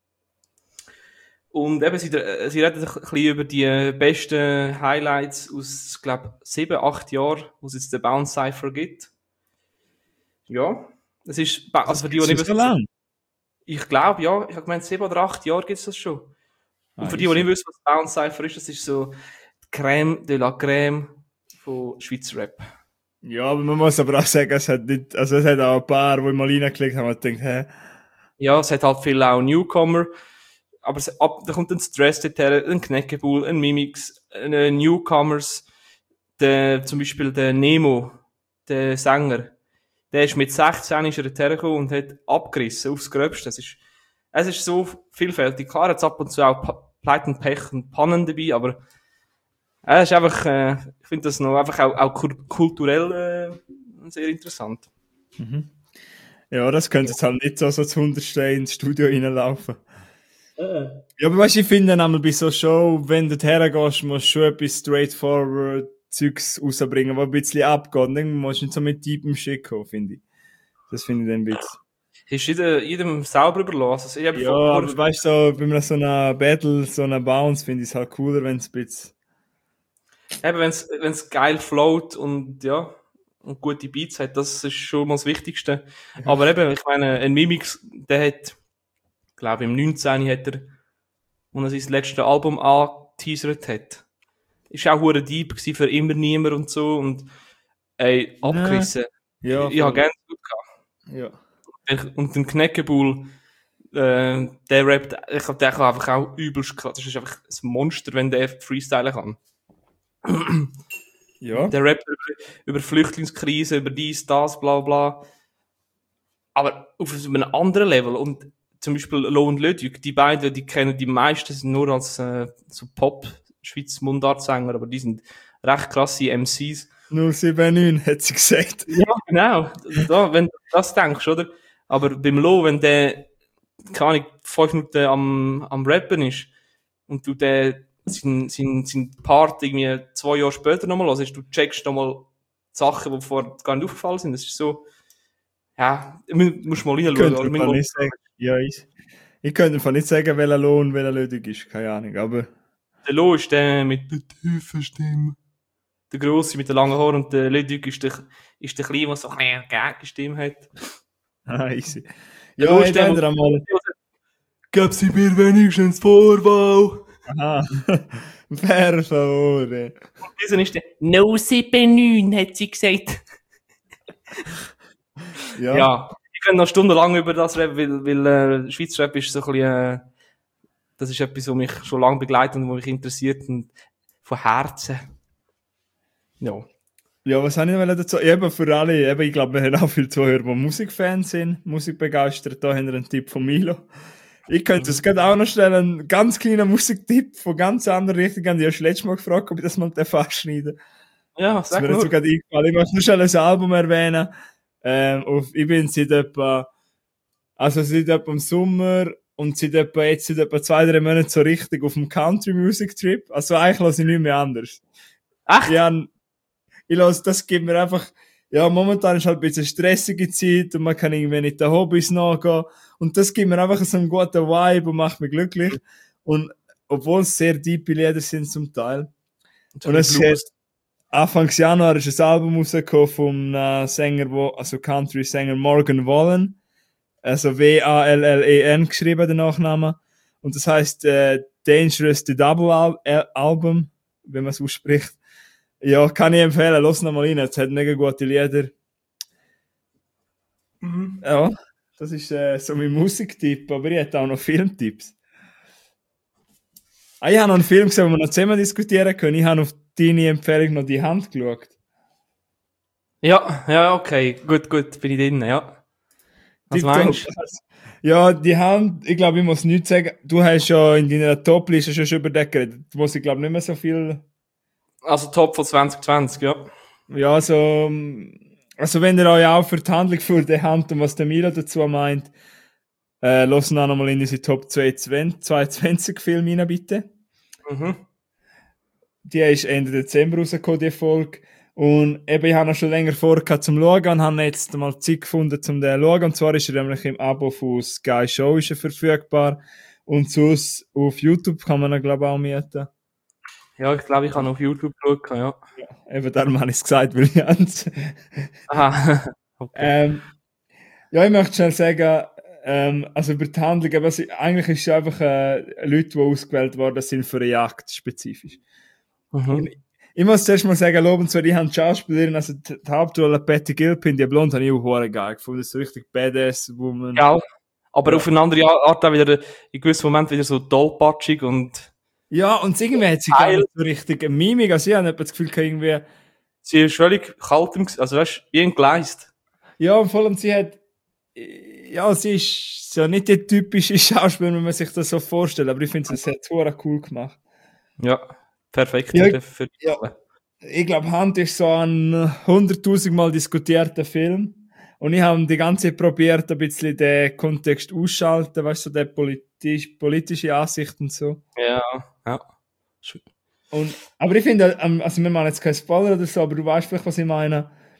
Und eben, sie, äh, sie reden ein bisschen über die äh, besten Highlights aus, glaube ich, sieben, acht Jahren, wo es jetzt den Bounce Cypher gibt. Ja, es ist, also für die, die nicht so lang? Ich glaube, ja, ich habe gemeint, sieben oder acht Jahre gibt es das schon. Und ah, für die, die nicht wissen, was Bounce Cypher ist, das ist so die Crème de la Crème von Schweizer Rap. Ja, aber man muss aber auch sagen, es hat nicht, also es hat auch ein paar, die mal reingeklickt haben und gedacht, hä? Ja, es hat halt viele auch Newcomer, aber es, ab, da kommt ein Stress dorthin, ein Kneckebull, ein Mimix, eine Newcomers, der, zum Beispiel der Nemo, der Sänger. Der ist mit sechzehn ist er hergekommen und hat abgerissen aufs Gröbste. Es ist, es ist so vielfältig. Klar hat es ab und zu auch Pleiten, Pech und Pannen dabei, aber es ist einfach, äh, ich finde das noch einfach auch, auch kulturell äh, sehr interessant. Mhm. Ja, das könnte jetzt halt nicht so, so zu hundertste ins Studio reinlaufen. Äh. Ja, aber weißt du, ich finde einmal bei so Show, wenn du hergehst, musst du schon etwas straightforward Zeugs rausbringen, was ein bisschen abgeht. Dann musst du nicht so mit deepem Shit kommen, finde ich. Das finde ich dann ein bisschen. ist jedem, jedem selber überlassen. Also ich habe Ja, vor- aber weißt du, so, bei so einer Battle, so einer Bounce, finde ich es halt cooler, wenn es ein bisschen. Eben, wenn es geil float und ja, und gute Beats hat, das ist schon mal das Wichtigste. Aber eben, ich meine, ein Mimix, der hat, glaube ich, im neunzehn hat er, als er sein letztes Album angeteasert hat, ist auch hure deep gewesen für immer niemand und so und ey, abgerissen. Ja, ich ich habe voll. gerne gut gehabt. Ja. Und den Kneckebull, äh, der rappt, ich glaub, der kann einfach auch übelst krass. Das ist einfach ein Monster, wenn der freestylen kann. Ja. Der rappt über, über Flüchtlingskrise, über dies, das, bla bla. Aber auf einem anderen Level. Und zum Beispiel Lo und Ludwig, die beiden, die kennen die meisten nur als äh, so Pop-Schweiz Mundartsänger, aber die sind recht krasse M Cs. null sieben neun, hat sie gesagt. Ja, genau. Da, wenn du das denkst, oder? Aber beim Lo, wenn der, keine Ahnung, fünf Minuten am, am Rappen ist und du den, sein, sein, sein Part irgendwie zwei Jahre später nochmal hörst, du checkst nochmal Sachen, die vorher gar nicht aufgefallen sind. Das ist so, ja, du musst mal Ich reinschauen. könnte Oder einfach nicht sagen, ja, ich, ich könnte einfach nicht sagen, welcher Lohn, welcher Lödig ist, keine Ahnung, aber. Der Lo ist der mit der tiefen Stimme. Der Grosse mit den langen Haaren und der Ludwig ist der, ist der Kleine, der so eine Gegenstimme hat. Ah, easy. Der Ja, Lo ich ist der, denke einmal. gab sie mir wenigstens Vorwahl. Aha. Per favore. Und dieser ist der null sieben neun, hat sie gesagt. Ja. Ja, ich könnte noch stundenlang über das reden, weil, weil äh, Schweizer Rap ist so ein bisschen, äh, das ist etwas, was mich schon lange begleitet und was mich interessiert und von Herzen. Ja. Ja, was habe ich noch dazu? Eben für alle, eben, ich glaube, wir haben auch viele Zuhörer, die Musikfans sind, musikbegeistert. Da haben wir einen Tipp von Milo. Ich könnte es gerade auch noch stellen, einen ganz kleinen Musiktipp von ganz anderen Richtungen. Die hast du letztes Mal gefragt, ob ich das mal festschneiden darf. Ja, Das sag mir jetzt nur. sogar eingefallen. Ich möchte nur schnell ein Album erwähnen. Ähm, auf, ich bin seit etwa, also seit etwa im Sommer und seit etwa, jetzt seit etwa zwei, drei Monaten so richtig auf dem Country Music Trip. Also eigentlich lasse ich nicht mehr anders. Echt? Ich, hab, ich lasse, das gibt mir einfach, ja, momentan ist halt ein bisschen stressige Zeit und man kann irgendwie nicht den Hobbys nachgehen. Und das gibt mir einfach so einen guten Vibe und macht mich glücklich. Und obwohl es sehr tiefe Lieder sind zum Teil. Und, und es ist Anfangs Januar ist ein Album rausgekommen vom äh, Sänger, wo, also Country-Sänger Morgan Wallen. Also W A L L E N geschrieben, der Nachname. Und das heißt äh, Dangerous the Double Al Al Album, wenn man es ausspricht. Ja, kann ich empfehlen, los noch mal rein. Es hat mega gute Lieder. Mhm. Ja, das ist äh, so mein Musiktipp, aber ich hätte auch noch Filmtipps. Ah, ich habe noch einen Film gesehen, den wir noch zusammen diskutieren können. Ich habe auf deine Empfehlung noch die Hand geschaut. Ja, ja, okay. Gut, gut, bin ich drin, ja. Was meinst du? Ja, die Hand, ich glaube, ich muss nichts sagen. Du hast ja in deiner Top-Liste schon über den geredet. Du musst, ich glaube, nicht mehr so viel. Also Top von zwanzig zwanzig, ja. Ja, also, also wenn ihr euch auch für die Handlung für die Hand und was der Milo dazu meint, äh, lass noch einmal in diese Top zweihundertzwanzig Filme rein, bitte. Mhm. Die ist Ende Dezember rausgekommen, die Folge. Und eben, ich habe noch schon länger vorgehabt zum Schauen und habe jetzt mal Zeit gefunden, um den zu schauen. Und zwar ist er nämlich im Abo von Sky Show ist er verfügbar. Und sonst auf YouTube kann man ihn, glaube ich, auch mieten. Ja, ich glaube, ich habe auf YouTube geschaut, ja. Ja, eben darum habe ich es gesagt, weil ich ans. Aha. Okay. ähm, ja, ich möchte schnell sagen, ähm, also über die Handlung, aber es, eigentlich ist es einfach äh, Leute, die ausgewählt worden sind für eine Jagd spezifisch. Mhm. Ich, ich muss zuerst mal sagen, lobenswert, ich habe die Schauspielerin, also die, die Hauptrolle Patty Gilpin, die Blonde, habe ich auch verdammt geil gefunden. Das ist so richtig Badass-Woman. Ja, aber Ja. auf eine andere Art auch wieder, in gewissen Moment wieder so tollpatschig und Ja, und irgendwie hat sie gar nicht so richtig eine Mimik. Also ich habe nicht das Gefühl, irgendwie. sie ist völlig kalt, im Ges- also weißt du, wie entgleist. Ja, und vor allem sie hat. Ja, sie ist so nicht die typische Schauspielerin, wenn man sich das so vorstellt, aber ich finde, sie hat es verdammt cool gemacht. Ja, perfekt Ja, für, für die ja. Rolle. Ich glaube, Hand ist so ein hunderttausend Mal diskutierter Film. Und ich habe die ganze Zeit probiert, ein bisschen den Kontext ausschalten, weißt du, so die politisch, politische Ansicht und so. Ja, ja. Und, aber ich finde, ähm, also wir machen jetzt keinen Spoiler oder so, aber du weißt vielleicht, was ich meine.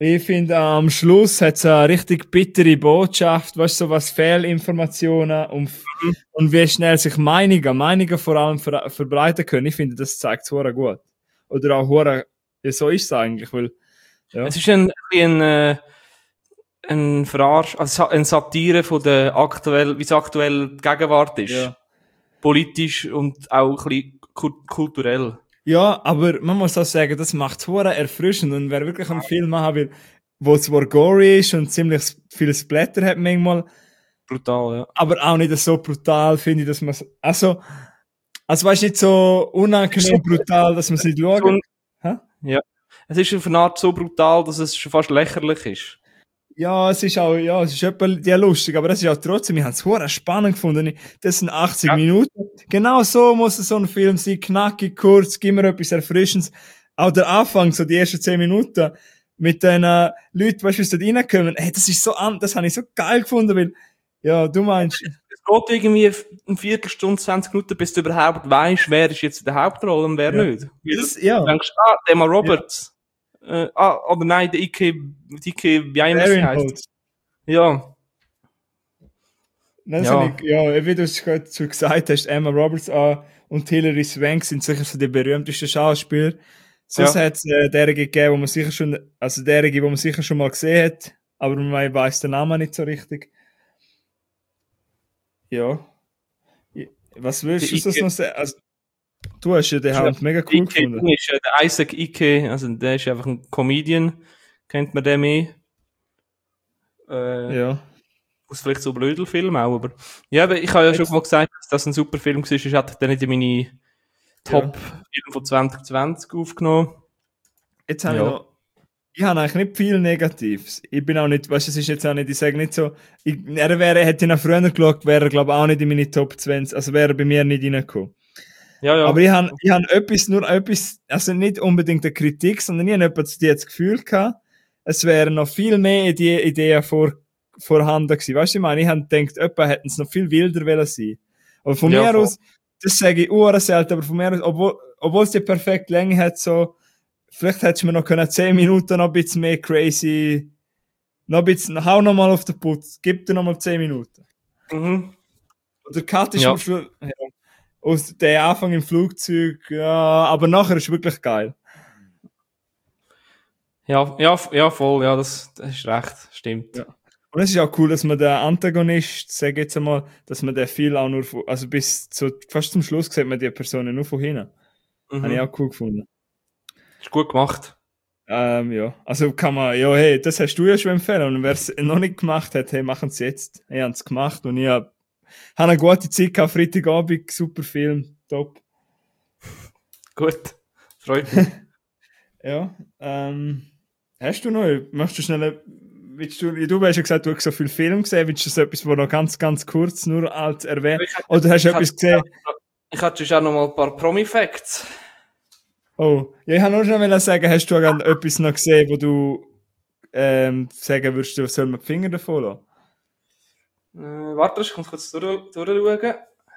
Ich finde, am Schluss hat es eine richtig bittere Botschaft, weißt du, so was Fehlinformationen und, Mhm. und wie schnell sich Meinungen, Meinungen vor allem ver verbreiten können. Ich finde, das zeigt es gut. Oder auch hure, ja, so ist es eigentlich, weil, ja. Es ist ein, ein, äh, ein Verarsch, also eine Satire von der aktuell, wie es aktuell die Gegenwart ist. Ja. Politisch und auch ein bisschen ku- kulturell. Ja, aber man muss auch sagen, das macht es hure erfrischend und wer wirklich einen Film machen will, wo zwar gory ist und ziemlich viel Splatter hat manchmal, Brutal, ja. aber auch nicht so brutal, finde ich, dass man also, also weißt nicht so unangenehm So- brutal, dass man es nicht So schaut. ein- Hä? Ja. Es ist auf eine Art so brutal, dass es schon fast lächerlich ist. Ja, es ist auch, ja, es ist etwa ja lustig, aber es ist auch trotzdem, ich habe es hure spannend gefunden. Das sind achtzig Ja. Minuten. Genau so muss es so ein Film sein, knackig, kurz, gib mir etwas Erfrischendes. Auch der Anfang, so die ersten zehn Minuten, mit den äh, Leuten, weißt du, die dort reinkommen, hey, das ist so an, das habe ich so geil gefunden, weil, ja, du meinst, Es geht irgendwie eine Viertelstunde, zwanzig Minuten, bis du überhaupt weißt, wer ist jetzt in der Hauptrolle und wer Ja. nicht. Weil das, ja, Du denkst, ah, der Emma Roberts. Äh, ah, oder nein, der Ike, Ike, wie auch immer sie Aaron heisst. Holtz. Ja, Das Ja. habe ich, ja, wie du es gerade so gesagt hast, Emma Roberts äh, und Hilary Swank sind sicher so die berühmtesten Schauspieler. Sonst Ja. hat es äh, derige gegeben, wo man sicher schon, also derige, wo man sicher schon mal gesehen hat, aber man weiß den Namen nicht so richtig. Ja. I- Was willst Der du sonst Ike- noch sagen? Also, du hast ja den Ja, Hand mega cool Ike gefunden. ist äh, der Isaac Ike, also der ist einfach ein Comedian, kennt man den mehr. Äh, Ja. Aus vielleicht so Blödelfilm auch, aber ja, aber ich habe ja schon Jetzt- mal gesagt, dass das ein super Film war. Ich hatte dann nicht in meine Top-Film von zwanzig zwanzig aufgenommen. Jetzt habe Ja. ich noch, ich habe eigentlich nicht viel Negatives. Ich bin auch nicht, weißt du, es ist jetzt auch nicht, ich sage nicht so, ich, er wäre, hätte ihn auch früher geschaut, wäre er, glaube ich, auch nicht in meine Top zwanzig, also wäre er bei mir nicht reingekommen. Ja, ja. Aber ich habe, ich habe etwas, nur etwas, also nicht unbedingt eine Kritik, sondern ich habe etwas, die das Gefühl gehabt, es wären noch viel mehr Ideen, Ideen vor, vorhanden gewesen. Weißt du, ich meine, ich habe gedacht, jemand hätten es noch viel wilder wollen sein. Aber von Ja, mir voll. aus, das sage ich uren selten, aber von mir aus, obwohl, obwohl es die perfekte Länge hat, so, vielleicht hättest du mir noch können zehn Minuten noch ein bisschen mehr crazy, noch ein bisschen, hau noch mal auf den Putz, gib dir noch mal zehn Minuten. Mhm. Der Cut ist Ja. am Schluss, ja. Aus der Anfang im Flugzeug, ja, aber nachher ist wirklich geil. Ja, ja, ja, voll, ja, das, das ist recht, stimmt. Ja. Und es ist auch cool, dass man den Antagonist, sag jetzt einmal, dass man den viel auch nur von, also bis zu, fast zum Schluss sieht man die Personen nur von hinten. Mhm. Habe ich auch cool gefunden. Ist gut gemacht. Ähm, ja, also kann man, ja, hey, das hast du ja schon empfehlen. Und wer es noch nicht gemacht hat, hey, machen es jetzt. Ich habe es gemacht und ich habe hab eine gute Zeit gehabt, Freitagabend, super Film, top. Gut. Freut mich. Ja, ähm, hast du noch, möchtest du schnell, willst du, du hast ja gesagt, du hast so viel Film gesehen, willst du so etwas, wo noch ganz, ganz kurz nur als erwähnt, Ich hab- oder hast du ich hab- etwas gesehen? Ich hatte schon noch mal ein paar Promi-Facts. Oh, ja, ich wollte nur schon sagen, hast du auch etwas noch gesehen, wo du ähm, sagen würdest, du soll man die Finger davon lassen? Äh, warte, ich muss kurz durch, durchschauen.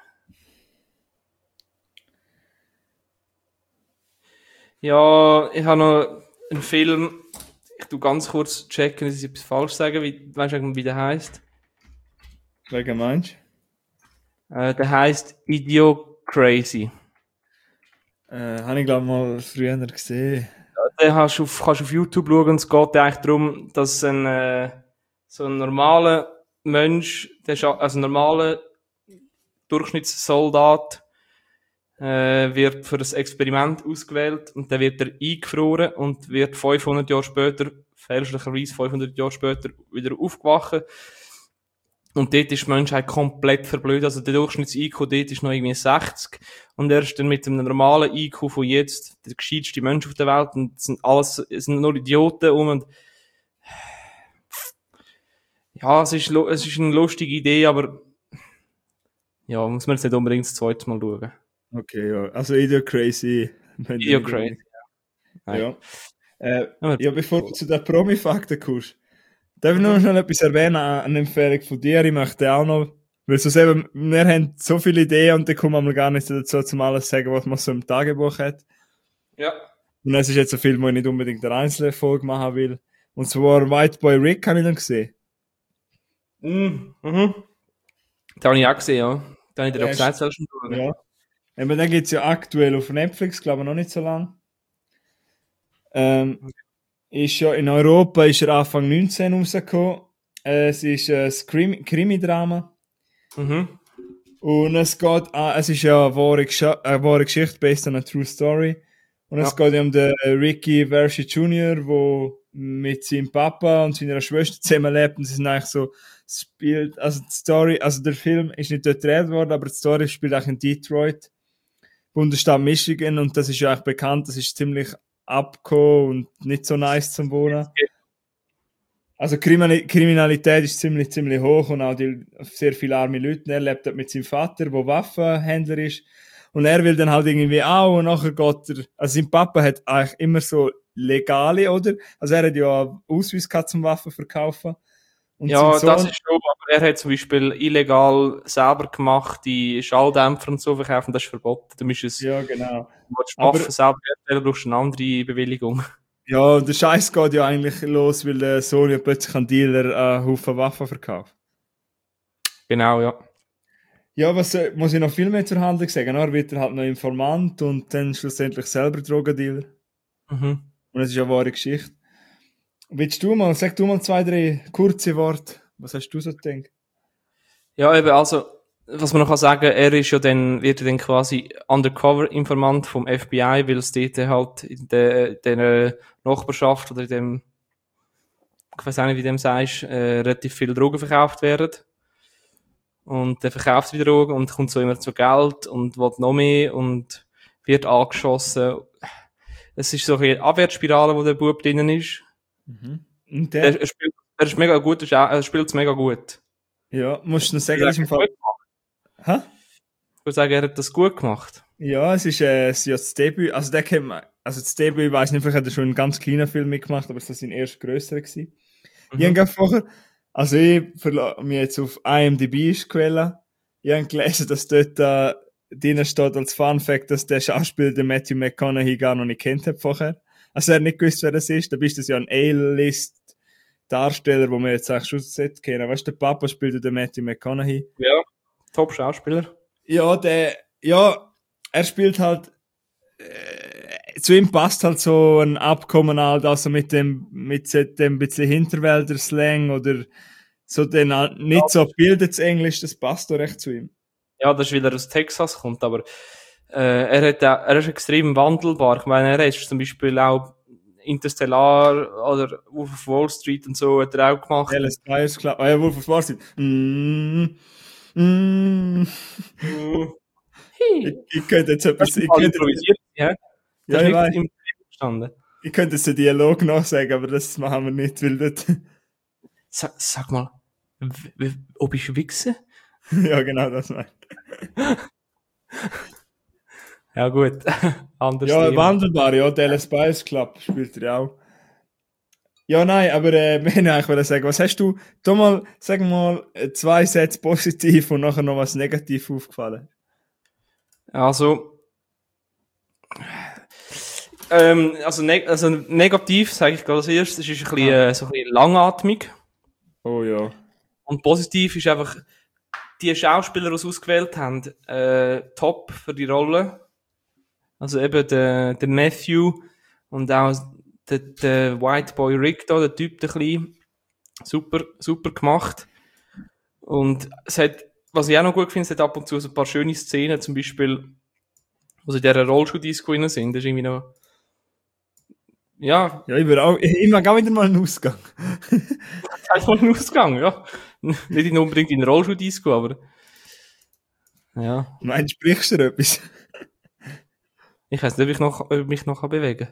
Ja, ich habe noch einen Film. Ich tu ganz kurz checken, dass ich etwas falsch sage. Wie, weißt du, eigentlich, wie der heisst? Welcher meinst Äh, der heisst Idiocrazy. du? Äh, habe ich glaube mal früher gesehen. Den hast du auf, kannst du auf YouTube schauen und es geht eigentlich darum, dass ein, äh, so ein normaler Mensch, der ist, also ein normaler Durchschnittssoldat, äh, wird für das Experiment ausgewählt und dann wird er eingefroren und wird fünfhundert Jahre später, fälschlicherweise fünfhundert Jahre später, wieder aufgewacht. Und dort ist die Menschheit komplett verblödet. Also der Durchschnitts-I Q dort ist noch irgendwie sechzig. Und er ist dann mit einem normalen I Q von jetzt der gescheiteste Mensch auf der Welt. Und es sind alles, es sind nur Idioten um. Und ja, es ist, lu- es ist eine lustige Idee, aber ja, muss man jetzt nicht unbedingt das zweite Mal schauen. Okay, ja. Also Idiot Crazy. wenn du Idiot nicht Crazy. Nein. Ja. Äh, Aber- ja, bevor du zu den Promi-Fakten kommst, darf ich noch schnell etwas erwähnen, eine Empfehlung von dir, ich möchte auch noch, weil sonst eben, wir haben so viele Ideen und dann kommen wir gar nicht dazu, zum alles sagen, was man so im Tagebuch hat. Ja. Und es ist jetzt ein Film, wo ich nicht unbedingt eine einzelne Folge machen will. Und zwar White Boy Rick habe ich dann gesehen. Mhm. Mhm. Da habe ich auch gesehen, ja. Da habe ich dir Ja, auch gesagt, sollst du schauen. Ja. Aber den gibt es ja aktuell auf Netflix, glaube ich, noch nicht so lange. Ähm, ist ja in Europa ist er Anfang neunzehn rausgekommen. Äh, es ist ein Krimi- Krimi-Drama. Mhm. Und es geht an, es ist ja eine wahre, Gesch- eine wahre Geschichte based on a true story. Und es Ja. geht ja um den Ricky Vershi Junior, der mit seinem Papa und seiner Schwester zusammenlebt. Und sie sind eigentlich so, spielt, also die Story, also der Film ist nicht dort gedreht worden, aber die Story spielt auch in Detroit, Bundesstaat Michigan. Und das ist ja eigentlich bekannt, das ist ziemlich abgekommen und nicht so nice zum Wohnen. Also Kriminal- Kriminalität ist ziemlich, ziemlich hoch und auch die, sehr viele arme Leute. Er lebt dort mit seinem Vater, der Waffenhändler ist. Und er will dann halt irgendwie auch und nachher geht er, also sein Papa hat eigentlich immer so legale, oder? Also er hat ja einen Ausweis gehabt zum Waffen verkaufen. Und Ja, sein das Sohn, ist schon, aber er hat zum Beispiel illegal selber gemachte Schalldämpfer und so verkaufen, das ist verboten. Du musst es, ja genau. du willst Aber Waffen selber herstellen, brauchst du eine andere Bewilligung. ja, der Scheiß geht ja eigentlich los, weil der Sohn ja plötzlich an Dealer einen Haufen Waffen verkauft. Genau, ja. Ja, was äh, muss ich noch viel mehr zur Handlung sagen? Er wird er halt noch Informant und dann schlussendlich selber Drogendealer. Mhm. Und das ist ja eine wahre Geschichte. Willst du mal, sag du mal zwei, drei kurze Worte. Was hast du so gedacht? Ja, eben, also, was man noch kann sagen, er ist ja dann, wird ja dann quasi Undercover-Informant vom F B I, weil es dort halt in der, der Nachbarschaft oder in dem, ich weiß auch nicht, wie du dem sagst, äh, relativ viel Drogen verkauft werden. Und der verkauft wieder Drogen und kommt so immer zu Geld und will noch mehr und wird angeschossen. Es ist so eine Abwärtsspirale, wo der Bub drinnen ist. Mhm. Und Er, der? er spielt, er ist mega gut, er spielt es mega gut. Ja, musst du noch Ich sagen, würde das ist im sagen, Fall. gut gemacht. Hä? Ich würde sagen, er hat das gut gemacht. Ja, es ist, äh, es ist ja das Debüt. Also, der kennt man, also das Debüt, ich weiß nicht, vielleicht hat er schon einen ganz kleinen Film mitgemacht, aber es war sein erst grösserer gewesen. Mhm. Ich habe vorher, also ich verlasse mich jetzt auf I M D B ist Quelle. Ich habe gelesen, dass dort äh, drin steht als Fun Fact, dass der Schauspieler den Matthew McConaughey gar noch nicht kennt hat vorher. Also er hat nicht gewusst, wer das ist. Da bist du ja ein A-List-Darsteller, wo man jetzt eigentlich schon sollte kennen. Weißt du, der Papa spielt den Matthew McConaughey. Ja, Top-Schauspieler. Ja, der, ja, er spielt halt, äh, zu ihm passt halt so ein Abkommen halt, also mit dem, mit dem bisschen Hinterwälder-Slang oder so den halt nicht so bildetes Englisch, das passt doch recht zu ihm. Ja, das ist, weil er aus Texas kommt, aber äh, er, hat, auch- er ist extrem wandelbar. Ich meine, er ist zum Beispiel auch Interstellar oder Wolf of Wall Street und so hat er auch gemacht. Dallas Buyers Club, ah ja, Wolf of Wall Street. Mm, mm. Ich, ich könnte jetzt etwas, Das ist ich mal könnte, improvisiert, ja? Das ja, ist ich nicht weiß, im Drehbuch gestanden. ich könnte jetzt den Dialog noch sagen, aber das machen wir nicht, weil das, Sag, sag mal, w- w- ob ich wichse? ja, genau, das meine ich. Ja, gut. Anderes Ja, Thema. wandelbar, ja, Dallas Buyers Club spielt er ja auch. Ja, nein, aber äh, wir wollten eigentlich wollen sagen, was hast du, da mal, sag mal, äh, zwei Sätze positiv und nachher noch was negativ aufgefallen? Also, ähm, also, neg also negativ, sage ich gerade als erstes, es ist ein bisschen, äh, so ein bisschen langatmig. Oh ja. Und positiv ist einfach, die Schauspieler, die sie ausgewählt haben, äh, top für die Rolle. Also eben der, der Matthew und auch der, der White Boy Rick da, der Typ, der Kleine. Super, super gemacht. Und es hat, was ich auch noch gut finde, es hat ab und zu so ein paar schöne Szenen, zum Beispiel, wo sie in dieser Rollschuh-Disco drin sind, das ist irgendwie noch, ja, Ja, ich würde auch, ich mag auch wieder mal einen Ausgang. einfach ein Ausgang, ja. Nicht unbedingt in einer Rollschuh-Disco, aber, ja. Meinst du, sprichst du dir etwas? Ich weiß nicht, ob ich, noch, ob ich mich noch kann bewegen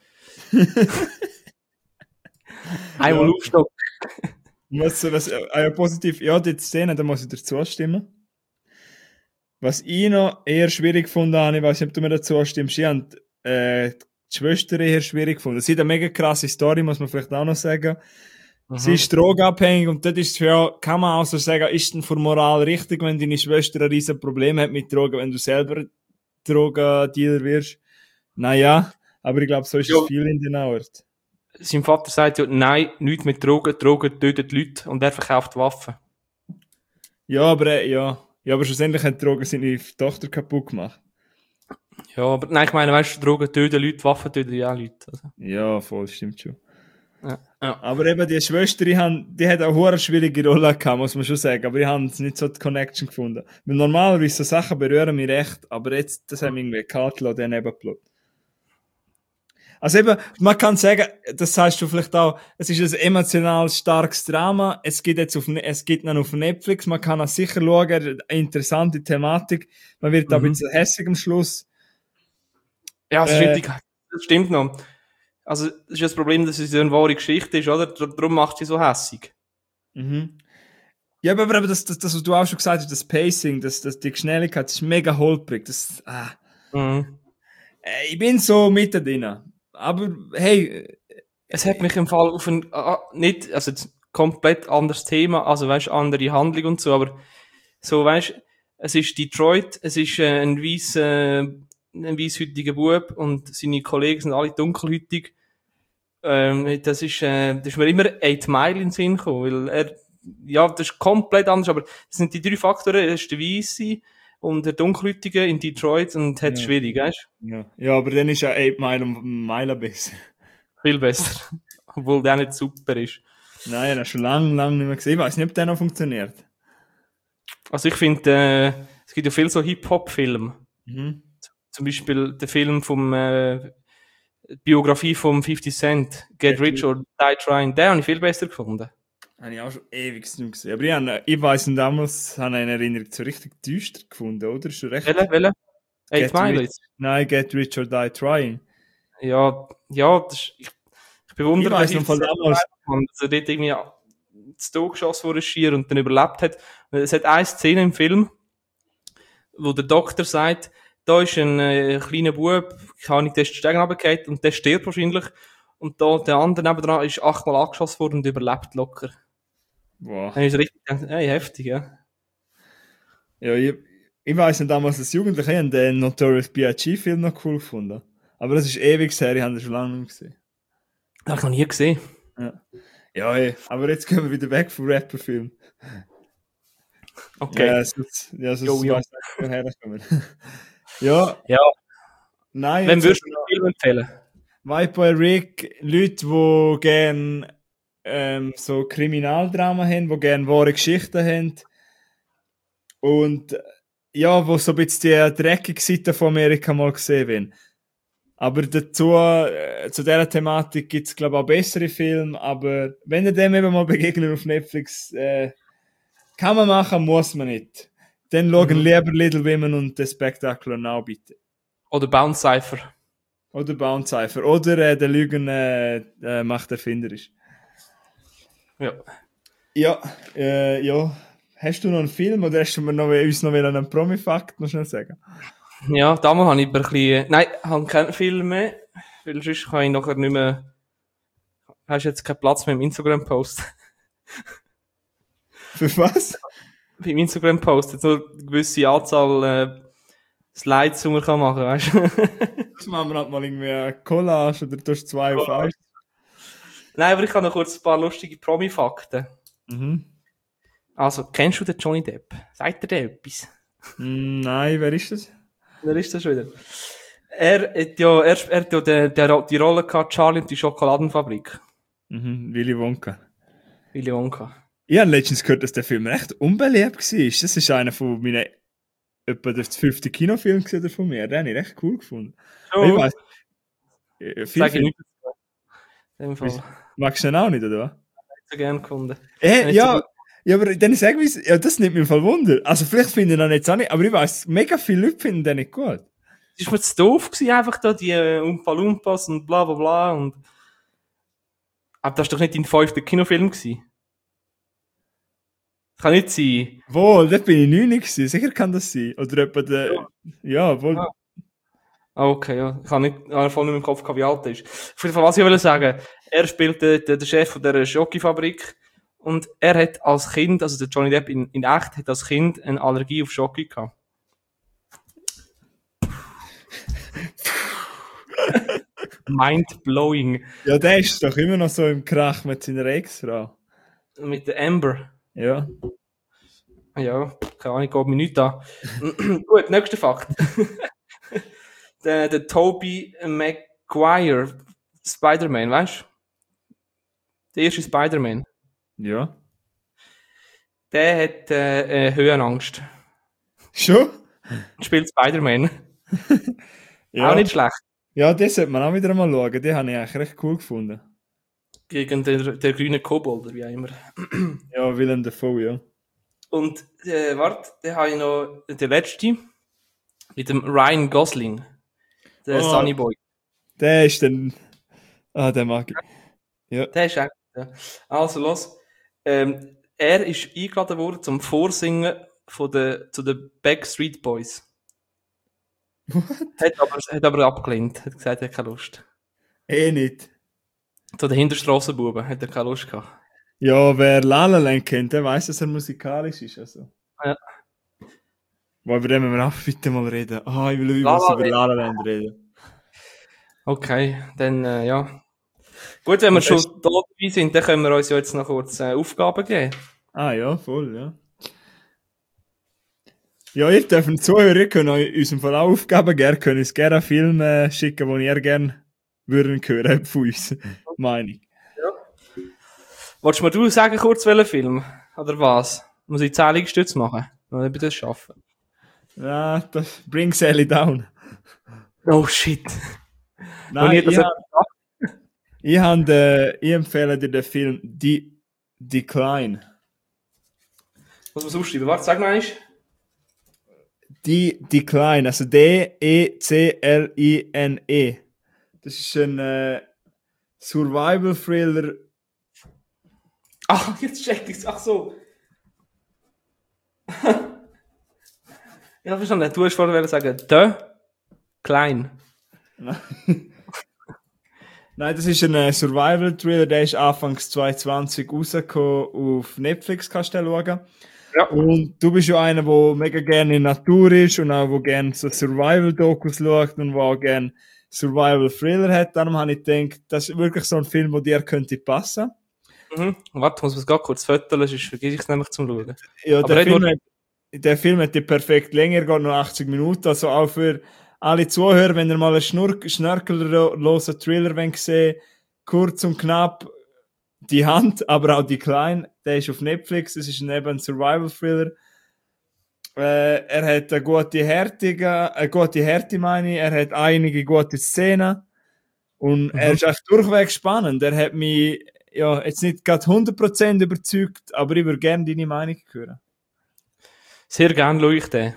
Einmal Ja. aufstocken. Was, was, äh, ja, positiv, ja, die Szene, da muss ich dir zustimmen. Was ich noch eher schwierig gefunden habe, ich weiß nicht, ob du mir dazu stimmst, ich habe äh, die Schwester eher schwierig gefunden. Sie hat eine mega krasse Story, muss man vielleicht auch noch sagen. Mhm. Sie ist drogenabhängig und dort ist es ja, kann man auch so sagen, ist denn von Moral richtig, wenn deine Schwester ein riesen Problem hat mit Drogen, wenn du selber Drogendealer wirst? Naja, aber ich glaube, so ist Ja. es viel in den Ort. sein Vater sagt ja, nein, nichts mit Drogen, Drogen töten die Leute und er verkauft Waffen. Ja, aber, äh, ja. ja, aber schlussendlich haben die Drogen seine Tochter kaputt gemacht. Ja, aber nein, ich meine, weißt du, Drogen töten Leute, Waffen töten ja auch Leute. Also. Ja, voll, stimmt schon. Ja. Ja. Aber eben, die Schwester, die, haben, die hat auch eine schwierige Rolle gehabt, muss man schon sagen. Aber die haben nicht so die Connection gefunden. Weil normalerweise so Sachen berühren mich recht, aber jetzt, das haben wir irgendwie kalt gelassen, den Nebenplot. Also eben, man kann sagen, das sagst du vielleicht auch, es ist ein emotional starkes Drama, es gibt jetzt auf, es gibt noch auf Netflix, man kann auch sicher schauen, eine interessante Thematik, man wird da mhm. ein bisschen hässig am Schluss. Ja, das, äh, das stimmt noch. Also, das ist das Problem, dass es eine wahre Geschichte ist, oder? Darum macht sie so hässig. Mhm. Ja, aber, aber das, das, das, was du auch schon gesagt hast, das Pacing, das, das, die Schnelligkeit, das ist mega holprig, das, ah. Mhm. Äh, ich bin so mittendrin. Aber, hey. Es hat mich im Fall auf ein, uh, nicht, also komplett anderes Thema, also weißt, andere Handlung und so, aber so, weißt, es ist Detroit, es ist äh, ein weiss, äh, ein weisshütiger Bub und seine Kollegen sind alle dunkelhütig. Ähm, das ist, äh, das ist mir immer Eight Mile in den Sinn gekommen, weil er, ja, das ist komplett anders, aber das sind die drei Faktoren, er ist der Weisse und der Dunkelhütige in Detroit und hat es ja. schwierig, weißt du? Ja. ja, aber dann ist ja Eight Mile um Meilen besser. Viel besser. Obwohl der nicht super ist. Nein, das schon lange, lange nicht mehr gesehen. Ich weiß nicht, ob der noch funktioniert. Also ich finde, äh, es gibt ja viel so Hip-Hop-Filme. Mhm. Zum Beispiel der Film vom äh, Biografie vom fifty Cent, Get ja, Rich or Die Trying. Den habe ich viel besser gefunden. Habe ich auch schon ewig nicht gesehen. Aber ich, habe, ich weiss, damals habe ich eine Erinnerung so richtig düster gefunden, oder? Schon recht. Welche? Welche? Eight Mile? Nein, Get Rich or Die Trying. Ja, ja, das ist, ich, ich bewundere, ich weiss noch von damals, dass er dort irgendwie zu Tod geschossen wurde schier und dann überlebt hat. Es hat eine Szene im Film, wo der Doktor sagt, da ist ein äh, kleiner Bub, kann ich den Stegen runtergefallen und der stirbt wahrscheinlich. Und da der andere nebendran ist achtmal angeschossen worden und überlebt locker. Wow. Dann habe ich so richtig gedacht, ey, heftig, ja. Ja, ich, ich weiss nicht, damals als Jugendlicher, ich habe den Notorious B I G Film noch cool gefunden. Aber das ist ewig her, ich habe den schon lange nicht gesehen. Das habe ich noch nie gesehen. Ja, ja ey, aber jetzt gehen wir wieder weg vom Rapper-Film. Okay. Ja, sonst, ja, sonst weiß ich nicht, woher das kommt. Ja. Ja. Nein. Wem würdest du den Film empfehlen? White Boy Rick, Leute, die gerne ähm, so Kriminaldrama haben, die gerne wahre Geschichten haben. Und ja, wo so ein bisschen die dreckige Seite von Amerika mal gesehen werden. Aber dazu, äh, zu dieser Thematik gibt es, glaube ich, auch bessere Filme. Aber wenn ihr dem eben mal begegnet auf Netflix, äh, kann man machen, muss man nicht. Dann schauen mhm. lieber Little Women und The Spectacular Now, bitte. Oder Bound Cypher. Oder Bound Cypher. Oder äh, der Lügen äh, äh, macht erfinderisch. Ja. Ja, äh, ja. Hast du noch einen Film oder hast du mir noch, uns noch einen Promi-Fakt noch schnell sagen? Ja, damals habe ich ein bisschen... Nein, ich habe keinen Film mehr. Weil sonst kann ich nachher nicht mehr... Hast du jetzt keinen Platz mehr im Instagram-Post? Für was? Im Instagram-Post jetzt nur eine gewisse Anzahl äh, Slides, die man kann machen kann, weißt du? Das machen wir halt mal irgendwie eine Collage oder du hast zwei auf eins. Nein, aber ich habe noch kurz ein paar lustige Promi-Fakten. Mhm. Also, kennst du den Johnny Depp? Sagt dir der etwas? Nein, wer ist das? Wer ist das wieder? Er hat ja, er, er hat ja die, die, die Rolle gehabt, Charlie und die Schokoladenfabrik. Mhm, Willy Wonka. Willy Wonka. Ich habe letztens gehört, dass der Film recht unbeliebt war. Das ist einer von meinen etwa der fünfte Kinofilm gesehen von mir. Den habe ich recht cool gefunden. Oh. Ich weiss, viel Sag ich nicht. In dem Fall. Magst du den auch nicht, oder was? Ich hätte so gerne gefunden. Äh, ja, so ja, aber dann sag mir, ja, das nimmt mir voll Wunder. Also vielleicht finden ich den jetzt auch nicht, aber ich weiss, mega viele Leute finden den nicht gut. Das war mir zu doof gewesen, einfach da, die äh, Umpa Lumpas und bla bla bla und... Aber das war doch nicht dein fünfter Kinofilm gewesen. Das kann nicht sein. Wohl, da bin ich neun gewesen. Sicher kann das sein. Oder etwa der... Ja, ja wohl. Ah. Okay, ja. Ich habe nicht, ich habe voll nicht im Kopf gehabt, wie alt er ist. Auf jeden Fall, was ich will sagen, er spielt den, den Chef von dieser Schokofabrik und er hat als Kind, also der Johnny Depp in, in echt, hat als Kind eine Allergie auf Schoki gehabt. Mind-blowing. Ja, der ist doch immer noch so im Krach mit seiner Ex-Frau. Mit der Amber. Ja. Ja, keine Ahnung, geht mir nichts an. Gut, nächster Fakt. der, der Tobey Maguire, Spider-Man, weißt du? Der erste Spider-Man. Ja. Der hat äh, äh, Höhenangst. Schon? Spielt Spider-Man. Ja. Auch nicht schlecht. Ja, das sollte man auch wieder mal schauen. Die habe ich eigentlich recht cool gefunden. Gegen den, den grünen Kobold, oder wie auch immer. Ja, Willem Dafoe, ja. Und, äh, warte, den habe ich noch, der letzte, mit dem Ryan Gosling. Der Oh. Sunny Boy. Der ist dann... Ah, den mag ich. Ja. Der ist echt, ja. Also, los. Ähm, er ist eingeladen worden zum Vorsingen von der, zu den Backstreet Boys. Hat aber, hat aber abgelehnt. Hat gesagt, er hat keine Lust. Eh nicht. Zu den Hinterstrassenbuben hat er keine Lust gehabt. Ja, wer La La Land kennt, der weiss, dass er musikalisch ist. Also. Ja. Wo über den müssen wir auch bitte mal reden. Ah, ich will über, La La über La La Land reden. Okay, dann, äh, ja. Gut, wenn wir schon da dabei sind, dann können wir uns ja jetzt noch kurz äh, Aufgaben geben. Ah ja, voll, ja. Ja, ihr dürft Zuhörer, ihr könnt euch uns im Fall auch Aufgaben geben, könnt uns gerne einen Film äh, schicken, den ihr gerne würden hören von uns, meine ich. Ja. Wolltest du mir du sagen, kurz welchen Film? Oder was? Muss ich Zählungsstütze machen? Oder ob ich das schaffe? Ja, das Bring Sally Down. Oh shit. Nein, ich, ich, hab, ich, hab, äh, ich empfehle dir den Film De- Decline. Muss man es aufschreiben? Warte, sag mal eins. Die Decline, also D E C L I N E. Das ist ein äh, Survival-Thriller. Ach, jetzt check ich's. Ach so. Ja, verstanden. Du hast vorher sagen, der Klein. Nein, das ist ein äh, Survival-Thriller, der ist Anfangs zwanzig zwanzig rausgekommen. Auf Netflix kannst du den schauen. Ja. Und du bist ja einer, der mega gerne in der Natur ist und auch, der gerne so Survival-Dokus schaut und der auch gerne Survival-Thriller hat. Darum habe ich gedacht, das ist wirklich so ein Film, der dir könnte passen. Mhm. Warte, muss man es gerade kurz föteln, sonst vergesse ich es nämlich zum Schauen. Ja, Aber der Film, nur... hat, der Film hat die perfekt Länge, er geht nur achtzig Minuten. Also auch für alle Zuhörer, wenn ihr mal einen Schnur- schnörkellosen Thriller wollt sehen, kurz und knapp, die Hand, aber auch die Klein, der ist auf Netflix, es ist eben ein Survival-Thriller. Äh, er hat eine gute Härte, eine gute Härte, meine ich. Er hat einige gute Szenen. Und mhm. er ist echt durchweg spannend. Er hat mich, ja, jetzt nicht gerade hundert Prozent überzeugt, aber ich würde gerne deine Meinung hören. Sehr gerne schaue ich den.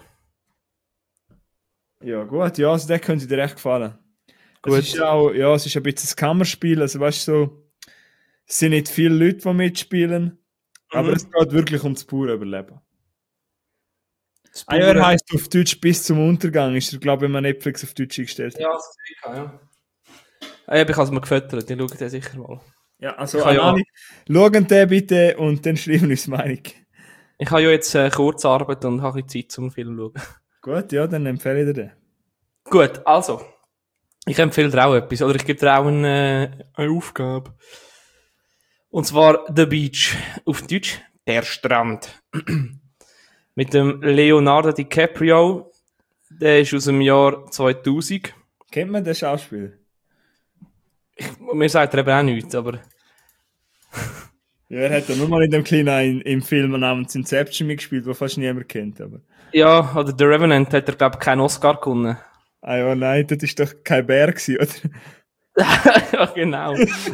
Ja, gut, ja, also der könnte dir echt gefallen. Gut. Es ist auch, ja, es ist ein bisschen ein Kammerspiel, also weißt du, so, es sind nicht viele Leute, die mitspielen, mhm. aber es geht wirklich ums pure Überleben. Das ah, ja, er heisst auf Deutsch «Bis zum Untergang», ist er, glaube ich, wenn man Netflix auf Deutsch eingestellt hat. Ja, das ist sicher, ja. Ah, ich habe es mir gefüttert, ich schaue den sicher mal. Ja, also Anani, ja. Schauen den bitte und dann schreiben uns Meinung. Ich habe ja jetzt äh, Kurzarbeit und habe ein bisschen Zeit zum Film zu schauen. Gut, ja, dann empfehle ich dir den. Gut, also. Ich empfehle dir auch etwas, oder ich gebe dir auch eine, eine Aufgabe. Und zwar The Beach. Auf Deutsch der Strand. Mit dem Leonardo DiCaprio. Der ist aus dem Jahr zweitausend. Kennt man den Schauspieler? Ich, mir sagt er eben auch nichts, aber... Ja, er hat ja nur mal in dem kleinen im Film namens Inception mitgespielt, den fast niemand kennt. Aber. Ja, oder The Revenant hat er, glaube ich, keinen Oscar gewonnen. Ah ja, nein, das war doch kein Bär gewesen, oder? Ja, genau.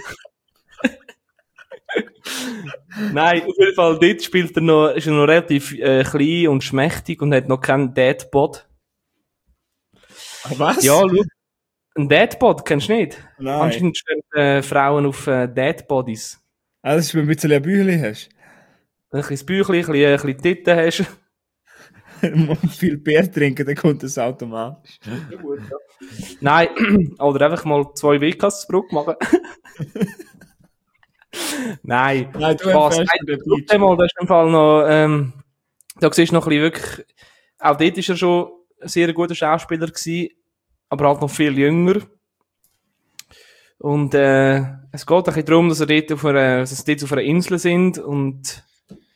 Nein, auf jeden Fall, dort spielt er noch, ist er noch relativ äh, klein und schmächtig und hat noch keinen Deadbod. Was? Ja, schau. Ein Deadbod, kennst du nicht? Nein. Anscheinend stehen äh, Frauen auf äh, Deadbodies. Ah, das ist, wenn du ein bisschen ein Büchlein hast. Ein bisschen Büchlein, ein bisschen, ein bisschen Titten hast. Und viel Bier trinken, dann kommt das automatisch. Ja, gut, ja. Nein, oder einfach mal zwei W Ks zu Brücke machen. Nein, Nein, du Spaß. Nein, Nein, mal, das ist im Fall noch, ähm, da siehst du noch ein bisschen wirklich, auch dort ist er schon ein sehr guter Schauspieler gewesen, aber halt noch viel jünger. Und äh, es geht ein bisschen darum, dass, er dort auf einer, dass sie dort auf einer Insel sind und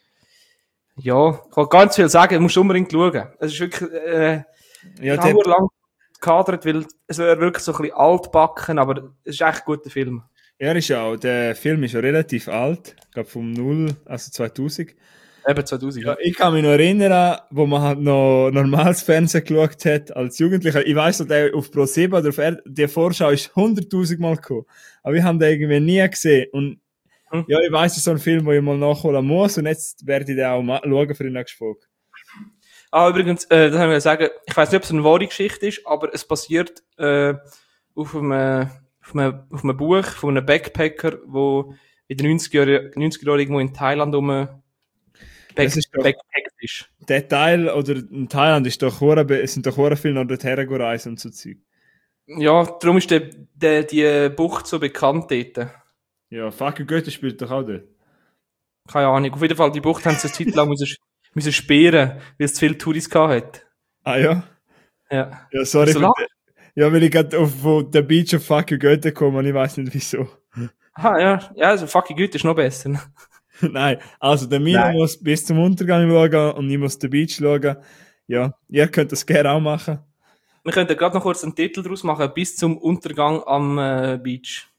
ja, ich kann ganz viel sagen, du musst unbedingt schauen. Es ist wirklich, äh, Ja, ich habe der, nur lang gekadert, weil es wäre wirklich so ein bisschen altbacken, aber es ist echt ein guter Film. er ist ja auch, der Film ist ja relativ alt, ich glaube vom Null, also zweitausend. Eben zweitausend. Ja, ich kann mich noch erinnern, wo man halt noch normales Fernsehen geschaut hat, als Jugendlicher. Ich weiss noch, der auf Pro sieben oder auf R- die Vorschau ist hunderttausend Mal gekommen. Aber wir haben den irgendwie nie gesehen. Und Hm. ja, ich weiss, es ist so ein Film, den ich mal nachholen muss. Und jetzt werde ich den auch ma- schauen für die nächste Folge. Ah, übrigens, äh, das haben wir sagen, ich weiß nicht, ob es eine wahre Geschichte ist, aber es basiert äh, auf, einem, auf, einem, auf einem Buch von einem Backpacker, der in den neunziger-Jahren irgendwo in Thailand um Back, Das ist doch- Backpacker ist. Der Teil, oder in Thailand ist doch hure, be- es sind doch hure viele noch dorthin gereist und so Zeug. Ja, darum ist der, der, die Bucht so bekannt dort. Ja, fucking Goethe spielt doch auch dort. Keine Ahnung. Auf jeden Fall, die Bucht haben sie eine Zeit lang müssen, müssen sperren, weil es zu viele Touris gehabt hat. Ah ja? Ja. Ja, sorry. So für lang? de- ja, weil ich gerade auf wo der Beach of fucking Goethe komme und ich weiß nicht wieso. Aha, ja. Ja, also fucking gut ist noch besser. Nein, also der Mino Nein. muss bis zum Untergang schauen und ich muss den Beach schauen. Ja, ihr könnt das gerne auch machen. Wir könnten gerade noch kurz einen Titel draus machen, bis zum Untergang am äh, Beach.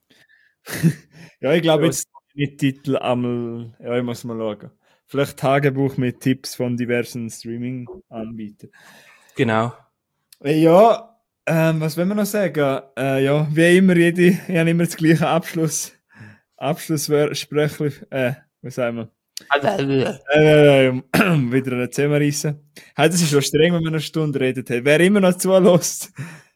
Ja, ich glaube Ja. jetzt mit Titel einmal, ja, ich muss mal schauen. Vielleicht Tagebuch mit Tipps von diversen Streaming-Anbietern. Genau. Äh, Ja, ähm, was wollen wir noch sagen? Äh, ja, wie immer, jede, ich habe immer das gleiche Abschluss, Abschlusssprechli, äh, was sagen wir? Äh, wieder eine Zimmer reissen. Hey, das ist schon streng, wenn wir eine Stunde redet haben. Wer immer noch zulässt.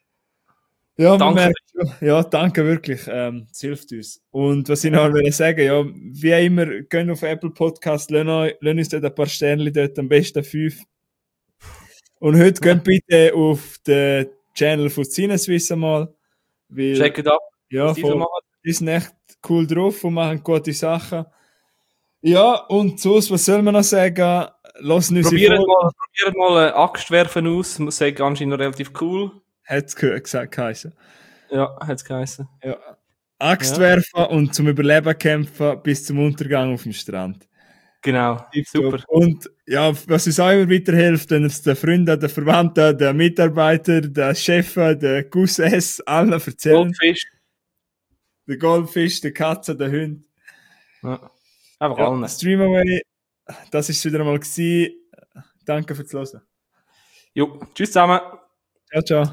Ja, Danke. man merkt schon. Ja, danke wirklich. Ähm, es hilft uns. Und was ich noch will sagen, ja, wie immer, gehen auf Apple Podcast, lassen euch- lassen uns dort ein paar Sternchen dort, am besten fünf. Und heute geht bitte auf den Channel von CineSwiss einmal. Weil, Check it up. ja, was die so voll, machen. die sind echt cool drauf und machen gute Sachen. Ja, und sonst, was soll man noch sagen? Lassen uns Probiert mal, probiert mal eine Axt werfen aus. Muss sagen, anscheinend noch relativ cool. Hat's ge- gesagt, geheißen. Ja, hat's geheißen. Ja. Axt Ja. werfen und zum Überleben kämpfen bis zum Untergang auf dem Strand. Genau. Super. Und ja, was uns auch immer weiterhilft, wenn es den Freunden, den Verwandten, den Mitarbeitern, den Chefen, den Cousins, allen erzählen. Goldfisch. Der Goldfisch, der Katze, der Hund. Ja. Einfach Ja, allen. Streamaway, das ist wieder einmal gewesen. Danke fürs Hören. Jo. Tschüss zusammen. Ciao, ciao.